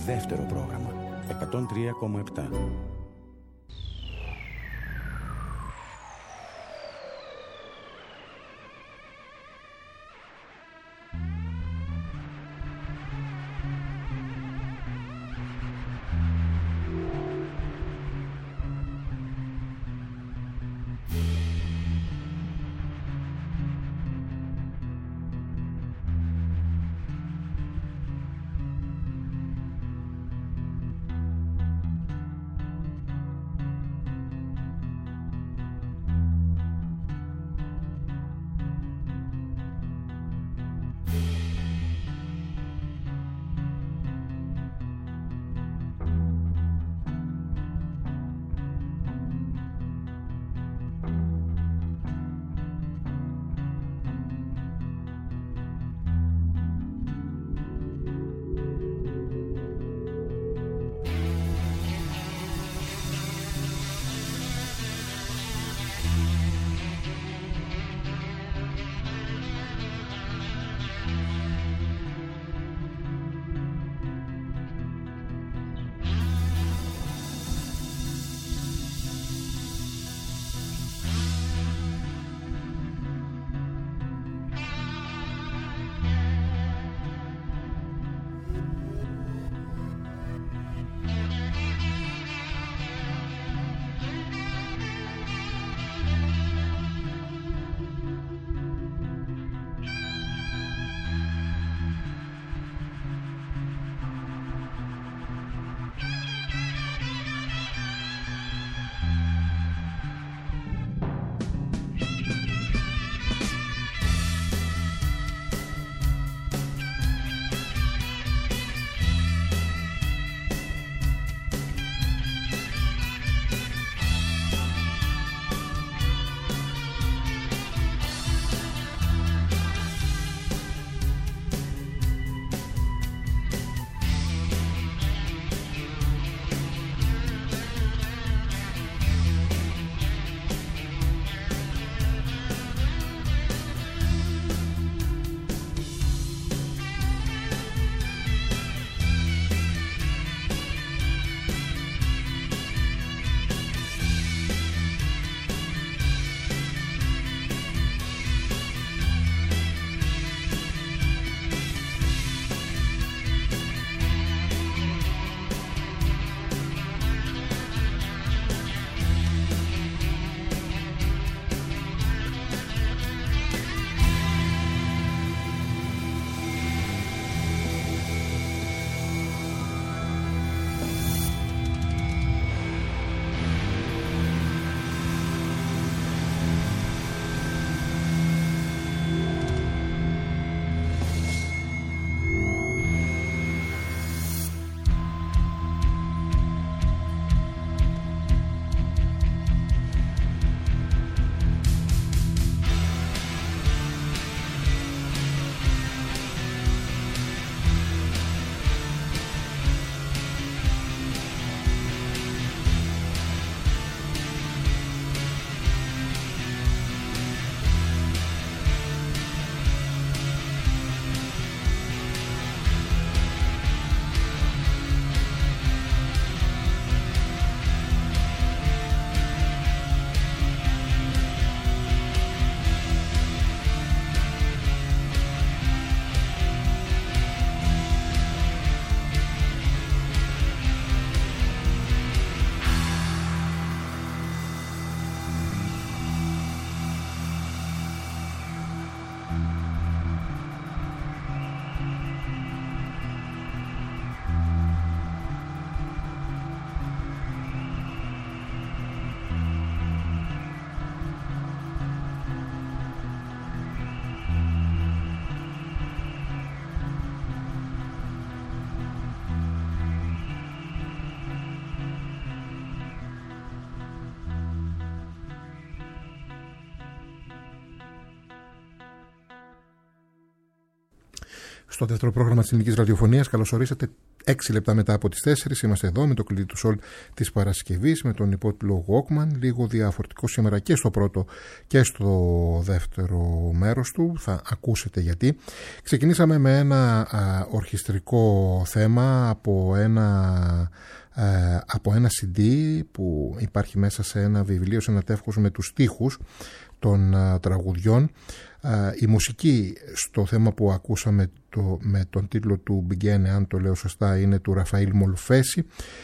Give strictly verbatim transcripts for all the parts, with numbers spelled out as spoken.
δεύτερο πρόγραμμα εκατόν τρία κόμμα επτά. Στο δεύτερο πρόγραμμα της Ελληνικής Ραδιοφωνίας καλωσορίσατε Έξι λεπτά μετά από τις τέσσερις είμαστε εδώ με το κλειδί του Soul της Παρασκευής, με τον υπότιτλο Walkman, λίγο διαφορετικό σήμερα και στο πρώτο και στο δεύτερο μέρος του. Θα ακούσετε γιατί. Ξεκινήσαμε με ένα α, ορχιστρικό θέμα από ένα, α, από ένα σι ντι που υπάρχει μέσα σε ένα βιβλίο, σε ένα τεύχος με τους στίχους των α, τραγουδιών. Uh, η μουσική στο θέμα που ακούσαμε το, με τον τίτλο του Begin, αν το λέω σωστά, είναι του Ραφαήλ Μολφέση.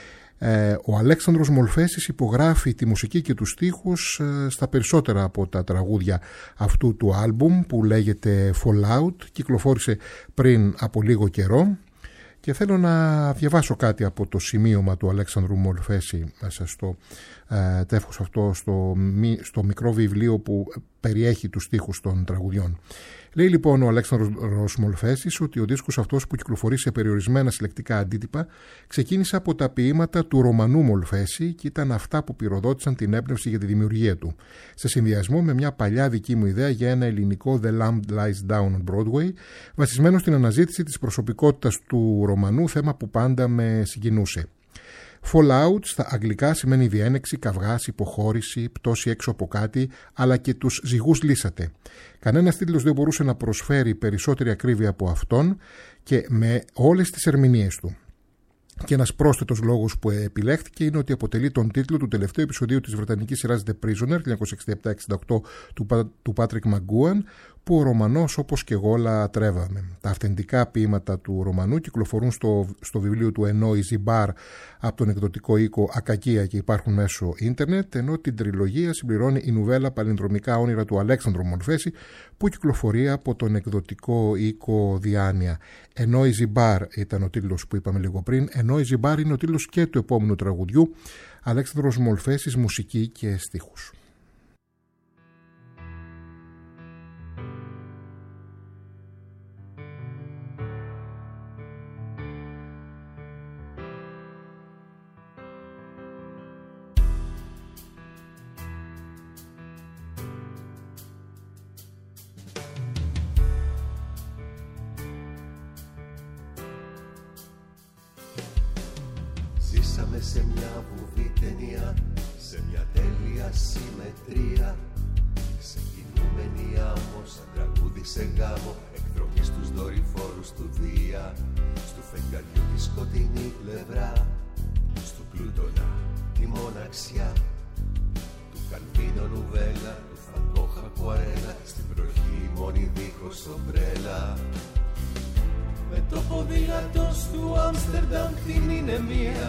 Uh, ο Αλέξανδρος Μολφέσης υπογράφει τη μουσική και τους στίχους uh, στα περισσότερα από τα τραγούδια αυτού του άλμπουμ που λέγεται Fallout. Κυκλοφόρησε πριν από λίγο καιρό και θέλω να διαβάσω κάτι από το σημείωμα του Αλέξανδρου Μολφέση μέσα στο ε, τεύχος αυτό, στο, στο μικρό βιβλίο που περιέχει τους στίχους των τραγουδιών. Λέει λοιπόν ο Αλέξανδρος Μολφέσης ότι ο δίσκος αυτός που κυκλοφορεί σε περιορισμένα συλλεκτικά αντίτυπα ξεκίνησε από τα ποίηματα του Ρωμανού Μολφέση και ήταν αυτά που πυροδότησαν την έμπνευση για τη δημιουργία του. Σε συνδυασμό με μια παλιά δική μου ιδέα για ένα ελληνικό The Lamb Lies Down on Broadway, βασισμένο στην αναζήτηση της προσωπικότητας του Ρωμανού, θέμα που πάντα με συγκινούσε. Fallout στα αγγλικά σημαίνει διένεξη, καυγάς, υποχώρηση, πτώση έξω από κάτι, αλλά και τους ζυγούς λύσατε. Κανένας τίτλος δεν μπορούσε να προσφέρει περισσότερη ακρίβεια από αυτόν και με όλες τις ερμηνείες του. Και ένας πρόσθετος λόγος που επιλέχθηκε είναι ότι αποτελεί τον τίτλο του τελευταίου επεισοδίου της βρετανικής σειράς The Prisoner χίλια εννιακόσια εξήντα επτά εξήντα οκτώ του Patrick McGoohan, που ο Ρωμανός όπως και εγώ λατρεύαμε. Τα αυθεντικά ποίηματα του Ρωμανού κυκλοφορούν στο, στο βιβλίο του Ενώ Ιζιμπάρ από τον εκδοτικό οίκο Ακακία και υπάρχουν μέσω ίντερνετ, ενώ την τριλογία συμπληρώνει η νουβέλα Παλινδρομικά όνειρα του Αλέξανδρου Μολφέση που κυκλοφορεί από τον εκδοτικό οίκο Διάνοια. Ενώ Ιζιμπάρ ήταν ο τίτλος που είπαμε λίγο πριν, ενώ Ιζιμπάρ είναι ο τίτλος και του επόμενου τραγουδιού, Αλέξανδρος Μολφέσης, μουσική και στίχους. Σε μια βουβή ταινία, σε μια τέλεια συμμετρία, σε κινούμενη άμμο, σαν τραγούδι σε γάμο, εκδρομή στους δορυφόρους του Δία, στου φεγγαριού τη σκοτεινή πλευρά, στου Πλούτονα τη μοναξιά, του Καλβίνο νουβέλα, του Φαντόχα κουαρέλα, στην βροχή μόνη δίχως ομπρέλα. Με το ποδήλατο του Άμστερνταμ την είναι μία,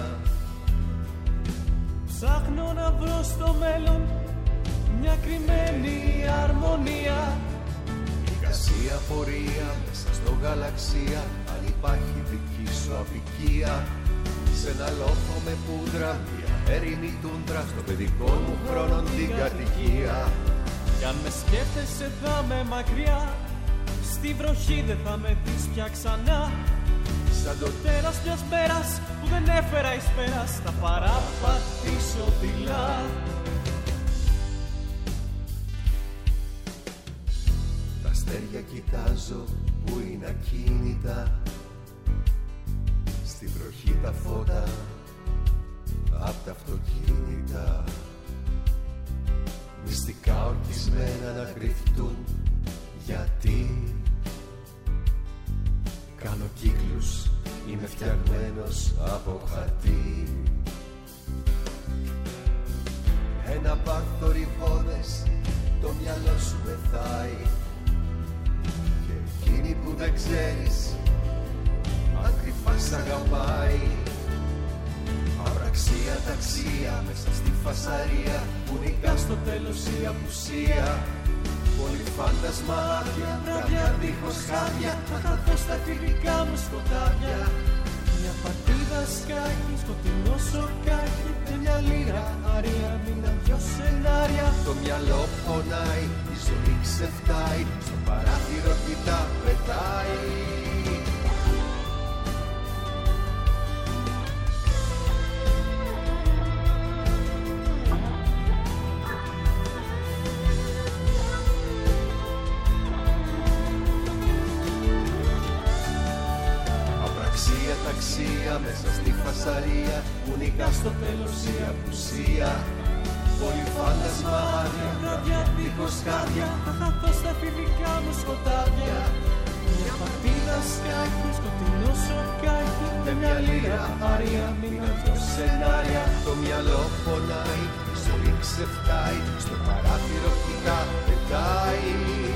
ψάχνω να βρω στο μέλλον μια κρυμμένη αρμονία. Εικασία πορεία μέσα στο γαλαξία, αν υπάρχει δική σου απικία. Σε ένα λόφο με πούδρα, μια έρημη τούντρα, στο παιδικό μου χρόνο την κατοικία. Κι αν με σκέφτεσαι θα με μακριά, στη βροχή δεν θα με δεις πια ξανά. Σαν το τέρας μιας μέρας που δεν έφερα εις πέρας, θα παραπατήσω δειλά. Τα αστέρια κοιτάζω που είναι ακίνητα, στη βροχή τα φώτα απ' τα αυτοκίνητα, μυστικά ορκισμένα να κρυφτούν. Γιατί κάνω κύκλους, είμαι φτιαγμένος από χαρτί. Ένα πάρθο ρηπόδες, το μυαλό σου μεθάει. Και εκείνη που δεν ξέρεις, αν κρυφά σ' αγαπάει. Απραξία ταξία, μέσα στη φασαρία, που νικά στο τέλος η απουσία. Πολύ φαντασμάτια, βράδια δίχως χάδια, θα χαθώ στα φιλικά μου σκοτάδια. Μια παρτίδα σκάκι, σκοτεινό σοκάκι, και μια λίρα αρία, μήνα δυο σενάρια. Το μυαλό πονάει, η ζωή ξεφτάει, στο παράθυρο κοιτά πετάει. αταξία μέσα στη φασαρία που νικά στο τέλος η απουσία. Πολύ φάντασμα άδεια, βράδια δίχως χάδια, θα χαθώ στα φιλικά μου σκοτάδια. Μια πατήνα σκάκι, σκοτεινό σοκάκι, με μια λίρα άρια, μην αυτό σενάρια. Το μυαλό πονάει, η ζωή ξεφτάει, στο παράθυρο κοιτά, πετάει.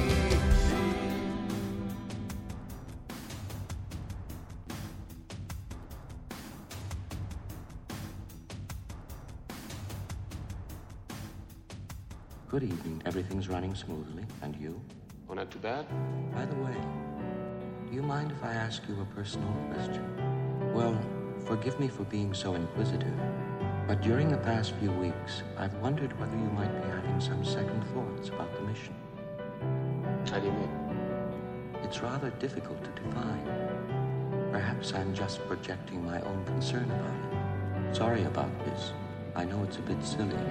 Good evening. Everything's running smoothly. And you? Oh, not too bad. By the way, do you mind if I ask you a personal question? Well, forgive me for being so inquisitive, but during the past few weeks, I've wondered whether you might be having some second thoughts about the mission. How do you mean? It's rather difficult to define. Perhaps I'm just projecting my own concern about it. Sorry about this. I know it's a bit silly.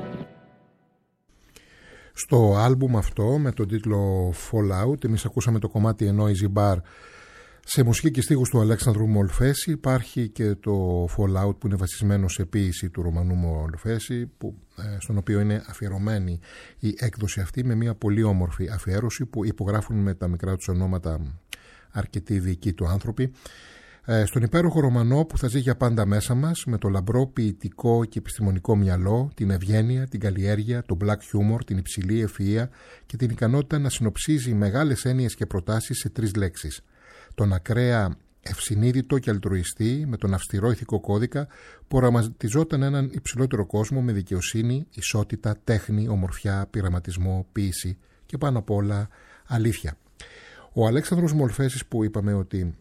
Στο άλμπουμ αυτό με τον τίτλο Fallout, εμείς ακούσαμε το κομμάτι A Noisy Bar σε μουσική και στίχους του Αλέξανδρου Μολφέση. Υπάρχει και το Fallout που είναι βασισμένο σε ποίηση του Ρωμανού Μολφέση, που, στον οποίο είναι αφιερωμένη η έκδοση αυτή, με μια πολύ όμορφη αφιέρωση που υπογράφουν με τα μικρά τους ονόματα αρκετοί δικοί του άνθρωποι. Στον υπέροχο Ρωμανό που θα ζει για πάντα μέσα μας, με το λαμπρό ποιητικό και επιστημονικό μυαλό, την ευγένεια, την καλλιέργεια, το black humor, την υψηλή ευφυΐα και την ικανότητα να συνοψίζει μεγάλες έννοιες και προτάσεις σε τρεις λέξεις. Τον ακραία ευσυνείδητο και αλτρουιστή, με τον αυστηρό ηθικό κώδικα που οραματιζόταν έναν υψηλότερο κόσμο με δικαιοσύνη, ισότητα, τέχνη, ομορφιά, πειραματισμό, ποίηση και πάνω απ' όλα αλήθεια. Ο Αλέξανδρος Μολφέσης, που είπαμε ότι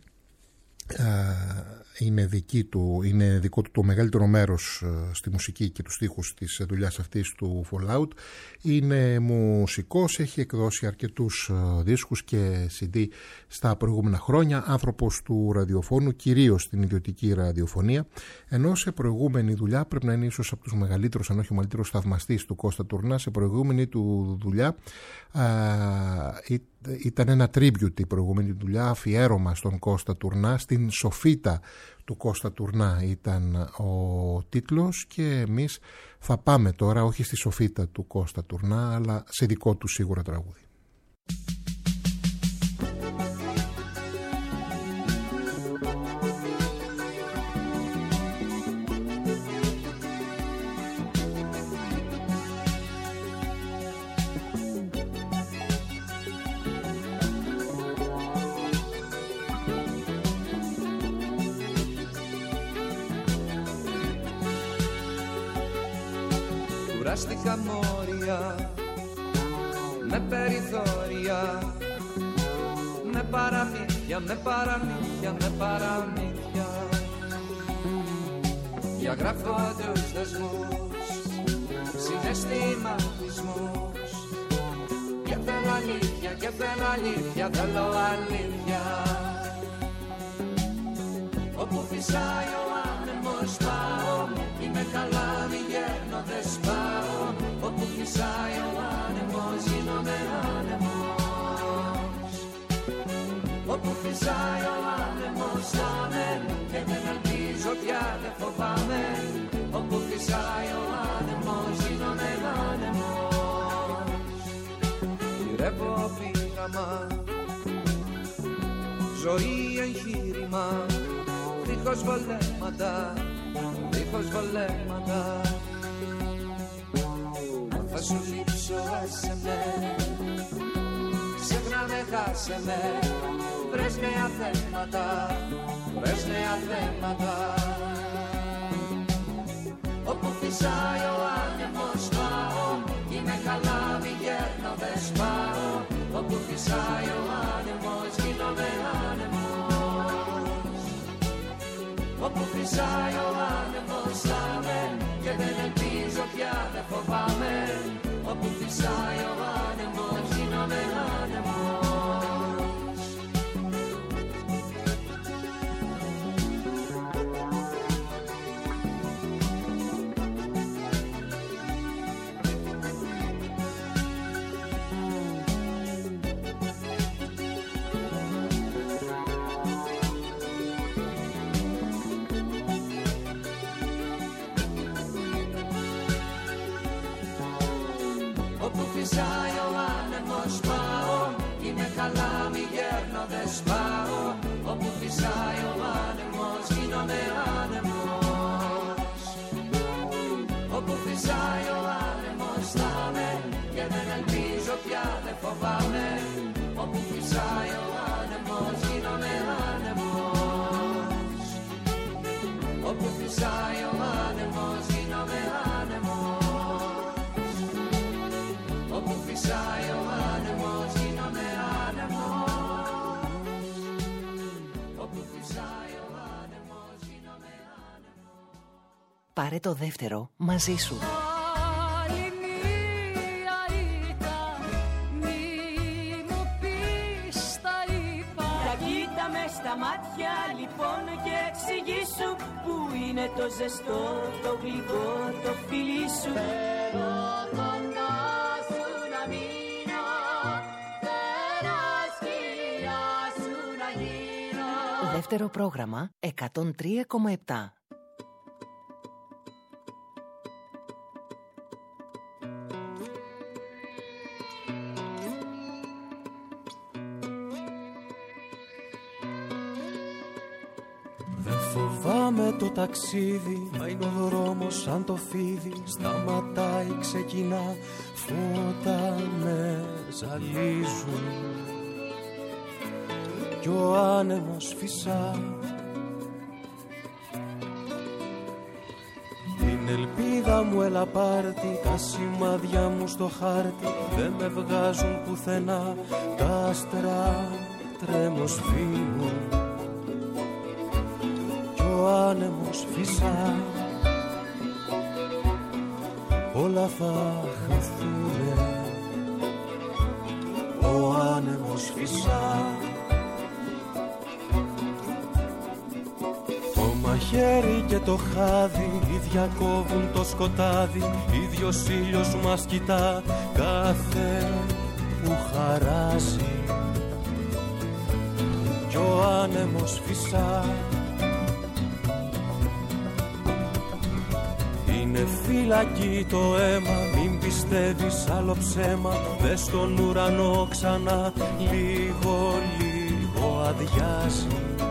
είναι, δική του, είναι δικό του το μεγαλύτερο μέρος στη μουσική και τους στίχους της δουλειάς αυτής του Fallout, είναι μουσικός, έχει εκδώσει αρκετούς δίσκους και σι ντι στα προηγούμενα χρόνια, άνθρωπος του ραδιοφώνου, κυρίως στην ιδιωτική ραδιοφωνία, ενώ σε προηγούμενη δουλειά, πρέπει να είναι ίσως από τους μεγαλύτερους, αν όχι ο μεγαλύτερος θαυμαστής του Κώστα Τουρνά, σε προηγούμενη του δουλειά α, ήταν ένα tribute, η προηγούμενη δουλειά, αφιέρωμα στον Κώστα Τουρνά, στην Σοφίτα του Κώστα Τουρνά ήταν ο τίτλος, και εμείς θα πάμε τώρα όχι στη Σοφίτα του Κώστα Τουρνά, αλλά σε δικό του σίγουρα τραγούδι. Κουράστηκα μόρια, με περιθώρια, με παραμύθια, με παραμύθια, με παραμύθια. Διαγράφω τους δεσμούς, συναισθηματισμούς, και θέλω αλήθεια, και θέλω αλήθεια, θέλω αλήθεια. Όπου φυσάει ο άνεμος πάω, είμαι καλά, μη γέρνω, δεν σπάω. Όπου φυσάει ο άνεμος γίνομαι άνεμος. Όπου φυσάει ο άνεμος θα και δεν ελπίζω πια, δεν φοβάμαι. Όπου φυσάει ο άνεμος γίνομαι άνεμος. Γυρεύω πείραμα, ζωή εγχείρημα, δίχως βολέματα, δίχως βολέματα. Αν θα σου λείψω άσε με, ξέχνα με, χάσε με. Βρες νέα θέματα, βρες νέα θέματα. Όπου φυσάει ο άνεμος πάω, είμαι καλά, μη γέρνω, δεν σπάω. Όπου φυσάει ο άνεμος γίνομαι άνεμος. Όπου φυσάει ο άνεμος θα με, και δεν ελπίζω πια, δεν φοβάμαι. Όπου φυσάει ο άνεμος γίνομαι άνεμος. σπάω, όπου φυσάει ο άνεμος γίνομαι άνεμος. Όπου φυσάει ο άνεμος θα με και δεν ελπίζω πια, δεν φοβάμαι. Όπου φυσάει ο άνεμος γίνομαι άνεμος. Όπου φυσάει ο άνεμος γίνομαι άνεμος. Όπου φυσάει ο άνεμος γίνομαι άνεμος. Όπου φυσάει ο άνεμος γίνομαι άνεμος. Πάρε το δεύτερο μαζί σου. Στα μάτια λοιπόν και εξηγήσου που είναι το ζεστό, το γλυκό, το φιλί σου. Θέλω κοντά σου να μείνω, θέλω σκιά σου να γίνω. Δεύτερο πρόγραμμα εκατόν τρία κόμμα επτά. Φοβάμαι το ταξίδι, μα είναι ο δρόμος σαν το φίδι. Σταματάει, ξεκινά, φώτα με ζαλίζουν. Κι ο άνεμος φυσά. Την ελπίδα μου έλα πάρτι, τα σημάδια μου στο χάρτη δεν με βγάζουν πουθενά. Τα άστρα τρέμοσφύνουν. Ο άνεμος φυσά, όλα θα χαθούνε. Ο άνεμος φυσά. Το μαχαίρι και το χάδι ίδια κόβουν το σκοτάδι. Ίδιος ήλιος μας κοιτά κάθε που χαράζει. Κι ο άνεμος φυσά. Είναι φυλακή το αίμα, μην πιστεύεις άλλο ψέμα. Δες στον ουρανό ξανά, λίγο λίγο αδειάζει.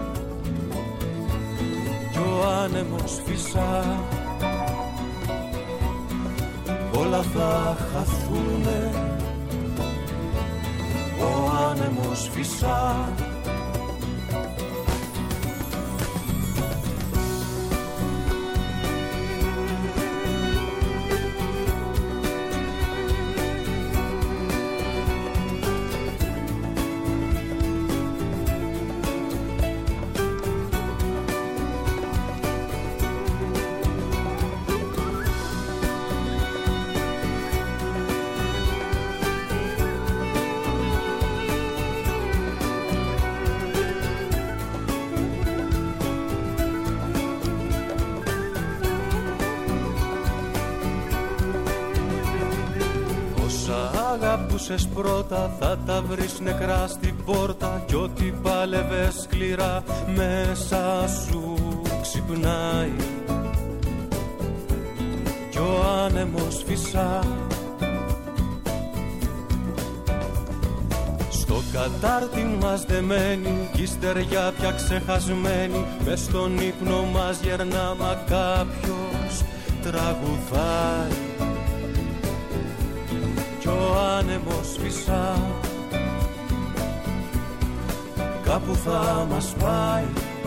Κι ο άνεμος φυσά, όλα θα χαθούνε. Ο άνεμος φυσά. Πρώτα θα τα βρεις νεκρά στην πόρτα. Κι ό,τι πάλευες σκληρά μέσα σου ξυπνάει. Κι ο άνεμος φυσά. Στο κατάρτι μας δεμένη κι η στεριά πια ξεχασμένη. Μες στον ύπνο μας γερνά μα κάποιος τραγουδάει. Κι ο άνεμος φυσά, κάπου θα μας πάει.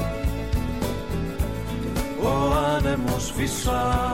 Ο άνεμος φυσά.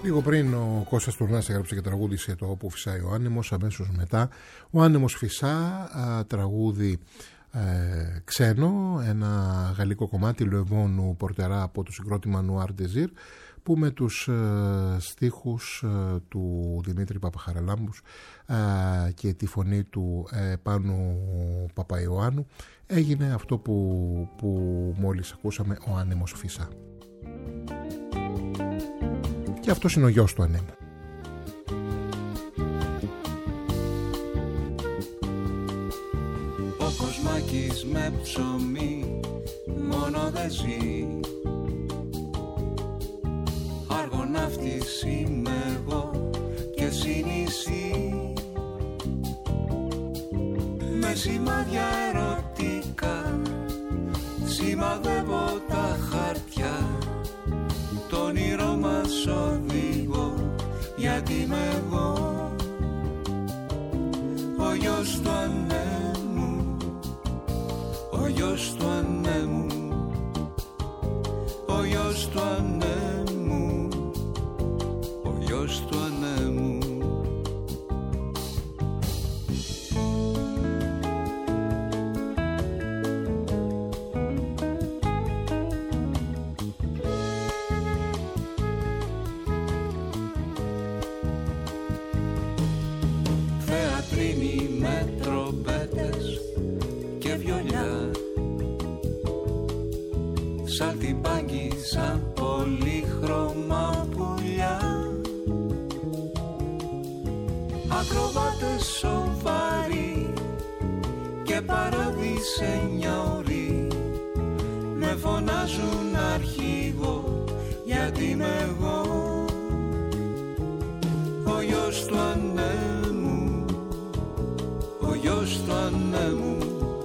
Λίγο πριν ο Κώστας Τουρνάς έγραψε και τραγούδισε το «Όπου φυσάει ο άνεμος», αμέσως μετά «Ο άνεμος φυσά», α, τραγούδι ε, ξένο, ένα γαλλικό κομμάτι Λεβόνου Πορτερά από το συγκρότημα Noir Désir, που με τους ε, στίχους ε, του Δημήτρη Παπαχαραλάμπους ε, και τη φωνή του ε, Πάνου Παπαϊωάννου έγινε αυτό που, που μόλις ακούσαμε, «Ο άνεμος φυσά». Και αυτός είναι ο γιος του ανέμου. Ο Κοσμάκης με ψωμί μόνο δεν ζει. Αργοναύτης είμαι εγώ και εσύ νησί. Με σημάδια ερωτικά σημαδεύω τα χαρτιά. Το όνειρό μας οδηγώ, γιατί είμαι εγώ ο γιος του ανέμου, ο γιος του ανέμου, ο γιος του ανέμου, ο γιος του ανέμου. Με τρομπέτες και βιολιά, σαλτιμπάκι σαν πολύχρωμα πουλιά. Ακροβάτες σοβαροί και παραδεισενιαωροί με φωνάζουν αρχηγό, γιατί είμαι εγώ ο γιος του ανέμου, ο γιος του ανέμου,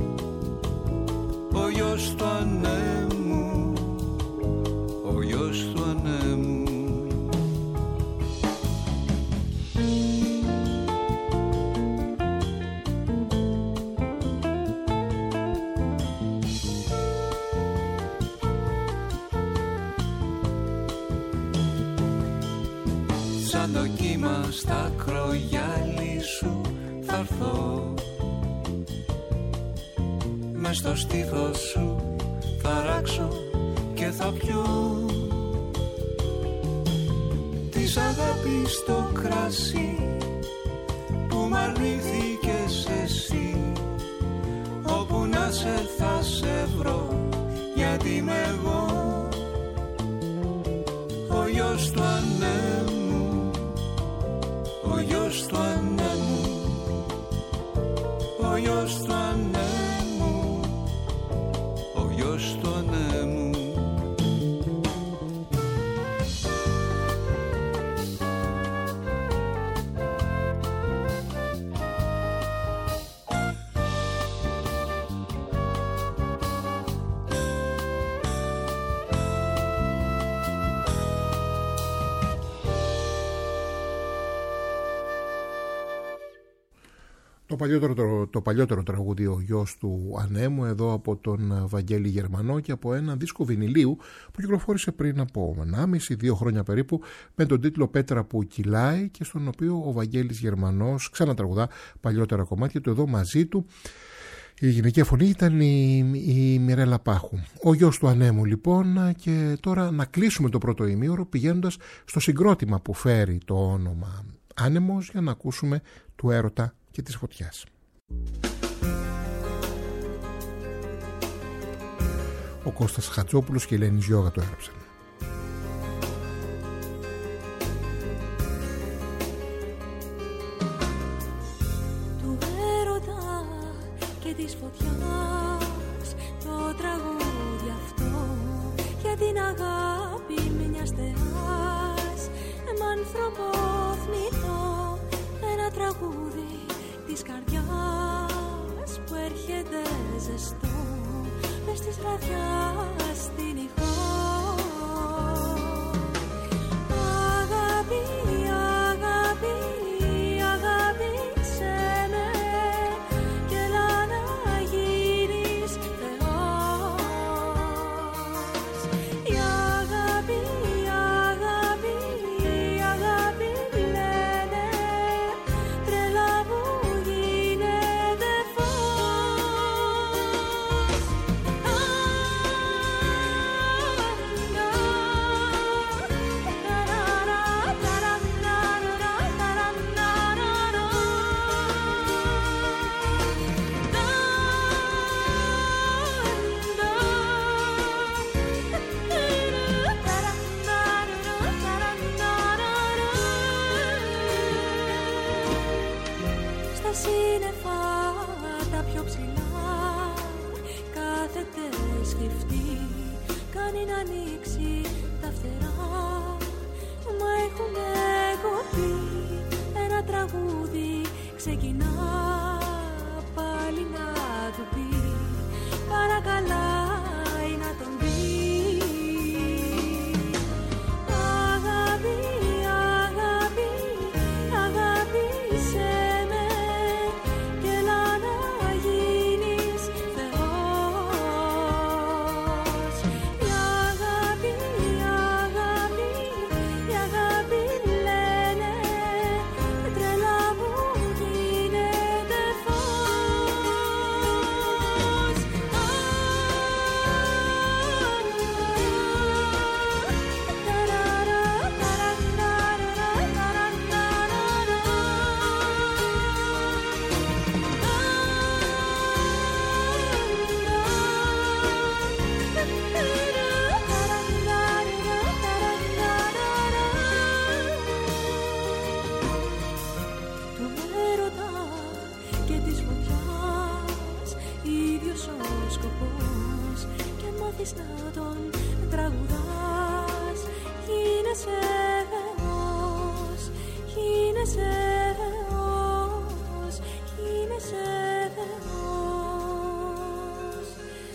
ο γιος του ανέμου, ο γιος του ανέμου. Σαν το κύμα στα κρογιάλι σου θα έρθω, μες στο στήθος σου θα ράξω και θα πιω της αγάπης το κρασί που μ' αρνήθηκες εσύ. Όπου να σε θα σε βρω, γιατί είμαι εγώ ο γιος του ανέμου, ο γιος του ανέμου, ο γιος του ανέμου, ο γιος του ανέμου. Το παλιότερο, το, το παλιότερο τραγούδι «Ο γιος του ανέμου», εδώ από τον Βαγγέλη Γερμανό και από ένα δίσκο βινιλίου που κυκλοφόρησε πριν από ενάμιση δύο χρόνια περίπου με τον τίτλο «Πέτρα που κυλάει», και στον οποίο ο Βαγγέλης Γερμανός ξανατραγουδά παλιότερα κομμάτια του. Εδώ μαζί του η γυναική φωνή ήταν η, η Μιρέλα Πάχου. Ο γιος του ανέμου λοιπόν. Και τώρα να κλείσουμε το πρώτο ημίωρο πηγαίνοντας στο συγκρότημα που φέρει το όνομα Άνεμος, για να ακούσουμε του έρωτα και της φωτιάς. Ο Κώστας Χατζόπουλος και η Ελένη Γιώγα το έγραψαν. Του έρωτα και της φωτιάς το τραγούδι αυτό, για την αγάπη μιας θεάς με άνθρωπο θνητό, ένα τραγούδι της καρδιάς που έρχεται ζεστό μες της βραδιάς στην ηχό. Αγάπη, αγάπη, αγάπησέ με και έλα να γίνεις Θεός. Η αγάπη, η αγάπη, η πριν ανοίξει τα φτερά. Μα έχουνε κοπεί, ένα τραγούδι ξεκινά πάλι να του πει, παρακαλάει να τον δει. Αγάπη, αγάπη, αγάπησέ με και έλα να γίνεις Θεός. Η αγάπη, η αγάπη, η αγάπη λένε, τρέλα μου γίνεται φως. Του έρωτα και της φωτιάς ίδιος ο σκοπός, και αν μάθεις να τον τραγουδάς, γίνεσαι Θεός, γίνεσαι Θεός, γίνεσαι Θεός.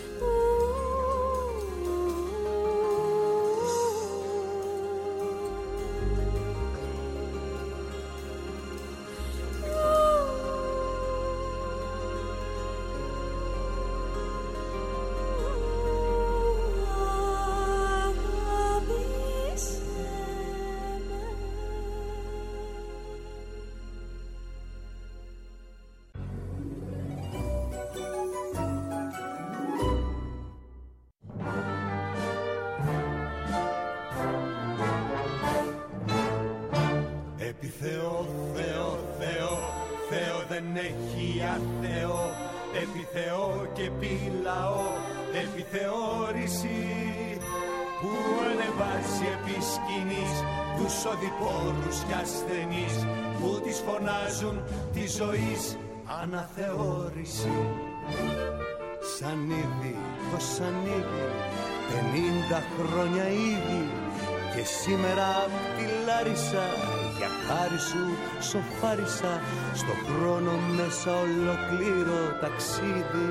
Επί Θεό, Θεό, Θεό, Θεό δεν έχει αθεό. Επί Θεό και επί λαό, επιθεώρηση που ανεβάζει επί σκηνής τους οδηπόρους κι ασθενείς που τις φωνάζουν τη ζωής αναθεώρηση. Σαν ήδη το σανίδι, πενήντα χρόνια ήδη, και σήμερα απ' τη Λάρισα για χάρη σου σοφάρισα στο χρόνο μέσα ολοκλήρω ταξίδι.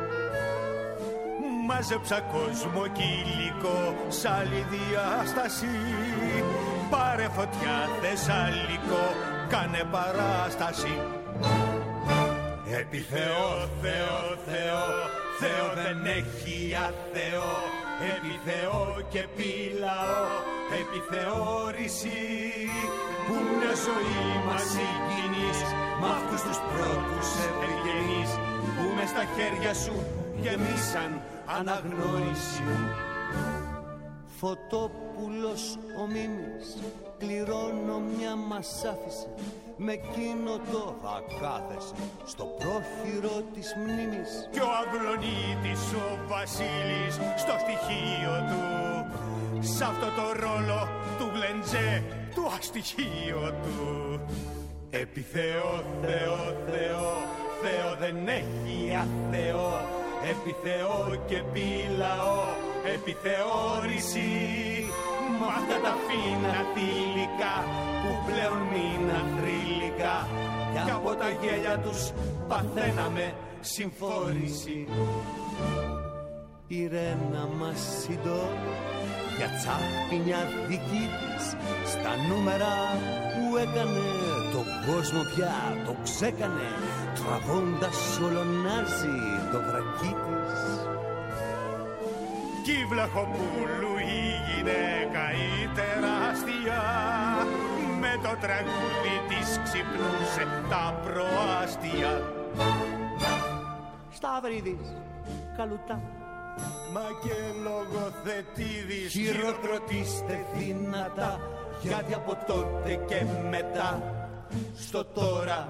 Μάζεψα κόσμο και υλικό σ' άλλη διάσταση. Πάρε φωτιά θεσσαλικό, κάνε παράσταση. Επί Θεό, Θεό, Θεό, Θεό δεν έχει αθεό. Επί Θεό και επί λαό, επιθεώρηση που μια ζωή μας συγκινείς μ' αυτούς τους πρώτους ευγενείς που μες στα χέρια σου γεμίσαν αναγνώριση. Φωτόπουλος ο Μίμης, κληρώνω μια μας άφησε, με εκείνο το θα κάθεσε στο πρόχειρο της μνήμης. Κι ο Αγλονίτης ο Βασίλης στο στοιχείο του, σ' αυτό το ρόλο του Γλεντζέ, του αστοιχείο του. Επί Θεό, Θεό, Θεό, Θεό δεν έχει αθεό. Επί Θεό και επί λαό, επιθεώρηση μ' αυτά τα φίνα θηλυκά που πλέον μείνα θρυλικά κι από τα γέλια τους παθαίναμε συμφόρηση. Η Ρένα μας συντώ για τσάπινια δική της στα νούμερα που έκανε τον κόσμο πια το ξέκανε, τραβώντας ολονάζει το βρακί της. Κι η Βλαχοπούλου η γυναίκα η τεράστια με το τραγούδι της ξυπνούσε τα προάστια. Σταυρίδης, Καλουτά, μα και λογοθετήδης, χειροκροτήστε δυνατά, γιατί από τότε και μετά στο τώρα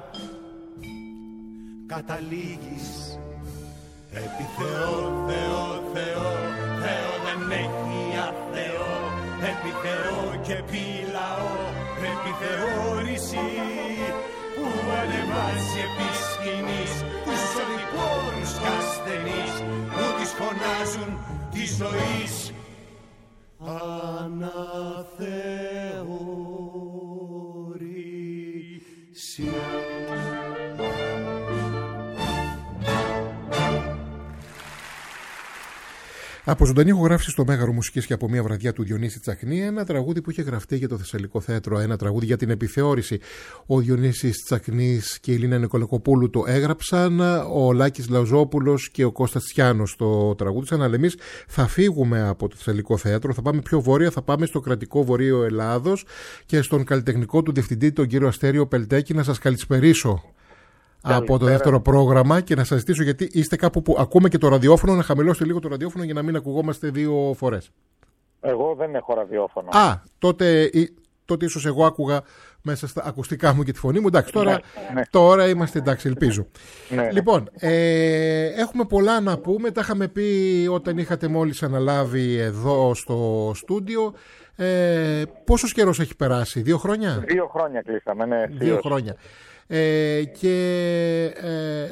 καταλήγεις. Επί Θεό, Θεό, Θεό, Θεό δεν έχει αθεό. Επί Θεό και επί λαό, επιθεώρηση που ανεβάζει επί σκηνής τους οδηπόρους κι ασθενείς που τις φωνάζουν της ζωής αναθεωρήσει. Από ζωντανή ηχογράφηση στο Μέγαρο Μουσικής και από μια βραδιά του Διονύση Τσακνή, ένα τραγούδι που είχε γραφτεί για το Θεσσαλικό Θέατρο, ένα τραγούδι για την επιθεώρηση. Ο Διονύσης Τσακνής και η Ελίνα Νικολακοπούλου το έγραψαν, ο Λάκης Λαουζόπουλος και ο Κώστας Τσιάνος το τραγούδισαν, αλλά εμείς θα φύγουμε από το Θεσσαλικό Θέατρο, θα πάμε πιο βόρεια, θα πάμε στο κρατικό Βορείο Ελλάδος και στον καλλιτεχνικό του διευθυντή, τον κύριο Αστέριο Πελτέκη, να σας καλησπερίσω από το δεύτερο πρόγραμμα και να σας ζητήσω, γιατί είστε κάπου που ακούμε και το ραδιόφωνο, να χαμηλώσετε λίγο το ραδιόφωνο για να μην ακουγόμαστε δύο φορές. Εγώ δεν έχω ραδιόφωνο. Α, τότε, τότε ίσως εγώ άκουγα μέσα στα ακουστικά μου και τη φωνή μου. Εντάξει, τώρα, ναι, ναι. τώρα είμαστε εντάξει, ελπίζω. Ναι, ναι. Λοιπόν, ε, έχουμε πολλά να πούμε. Τα είχαμε πει όταν είχατε μόλις αναλάβει εδώ στο στούντιο. Ε, πόσος καιρός έχει περάσει, δύο χρόνια? Δύο χρόνια κλείσαμε, ναι. Δύο χρόνια. Ε, και ε,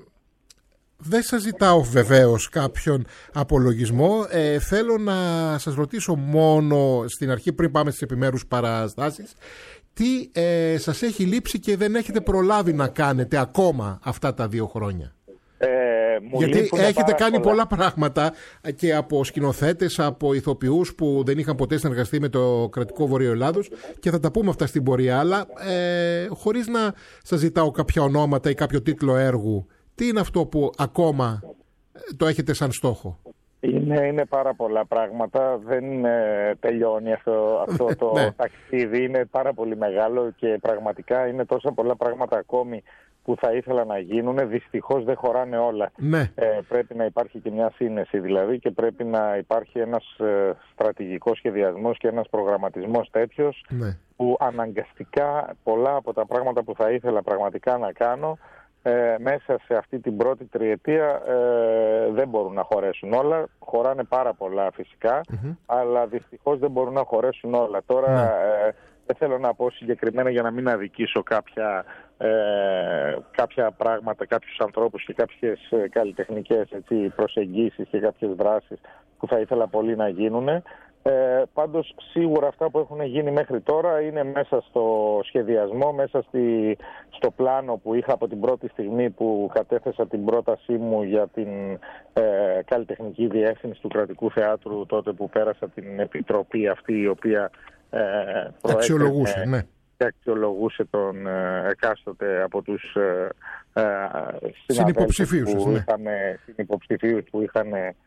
δεν σας ζητάω βεβαίως κάποιον απολογισμό. Ε, θέλω να σας ρωτήσω μόνο στην αρχή, πριν πάμε στις επιμέρους παραστάσεις, τι ε, σας έχει λείψει και δεν έχετε προλάβει να κάνετε ακόμα αυτά τα δύο χρόνια. Ε, Γιατί έχετε κάνει πολλά. πολλά πράγματα και από σκηνοθέτες, από ηθοποιούς που δεν είχαν ποτέ συνεργαστεί με το κρατικό Βορείο Ελλάδος, και θα τα πούμε αυτά στην πορεία, αλλά ε, χωρίς να σας ζητάω κάποια ονόματα ή κάποιο τίτλο έργου, τι είναι αυτό που ακόμα το έχετε σαν στόχο? Είναι, είναι πάρα πολλά πράγματα, δεν ε, τελειώνει αυτό, αυτό το ναι. ταξίδι, είναι πάρα πολύ μεγάλο και πραγματικά είναι τόσα πολλά πράγματα ακόμη που θα ήθελα να γίνουν. Δυστυχώς δεν χωράνε όλα. Ναι. Ε, πρέπει να υπάρχει και μια σύνεση δηλαδή, και πρέπει να υπάρχει ένας ε, στρατηγικός σχεδιασμός και ένας προγραμματισμός τέτοιος, ναι. που αναγκαστικά πολλά από τα πράγματα που θα ήθελα πραγματικά να κάνω ε, μέσα σε αυτή την πρώτη τριετία ε, δεν μπορούν να χωρέσουν όλα. Χωράνε πάρα πολλά φυσικά, mm-hmm. αλλά δυστυχώς δεν μπορούν να χωρέσουν όλα. Τώρα ναι. ε, δεν θέλω να πω συγκεκριμένα για να μην αδικήσω κάποια, ε, κάποια πράγματα, κάποιους ανθρώπους και κάποιες ε, καλλιτεχνικές έτσι, προσεγγίσεις και κάποιες δράσεις που θα ήθελα πολύ να γίνουν. Ε, πάντως σίγουρα αυτά που έχουν γίνει μέχρι τώρα είναι μέσα στο σχεδιασμό, μέσα στη, στο πλάνο που είχα από την πρώτη στιγμή που κατέθεσα την πρότασή μου για την ε, καλλιτεχνική διεύθυνση του Κρατικού Θεάτρου, τότε που πέρασα την επιτροπή αυτή η οποία ε, αξιολογούσε, ναι. και αξιολογούσε τον ε, εκάστοτε από τους ε, ε, συνυποψηφίους που, ναι. συνυποψηφίους που είχαν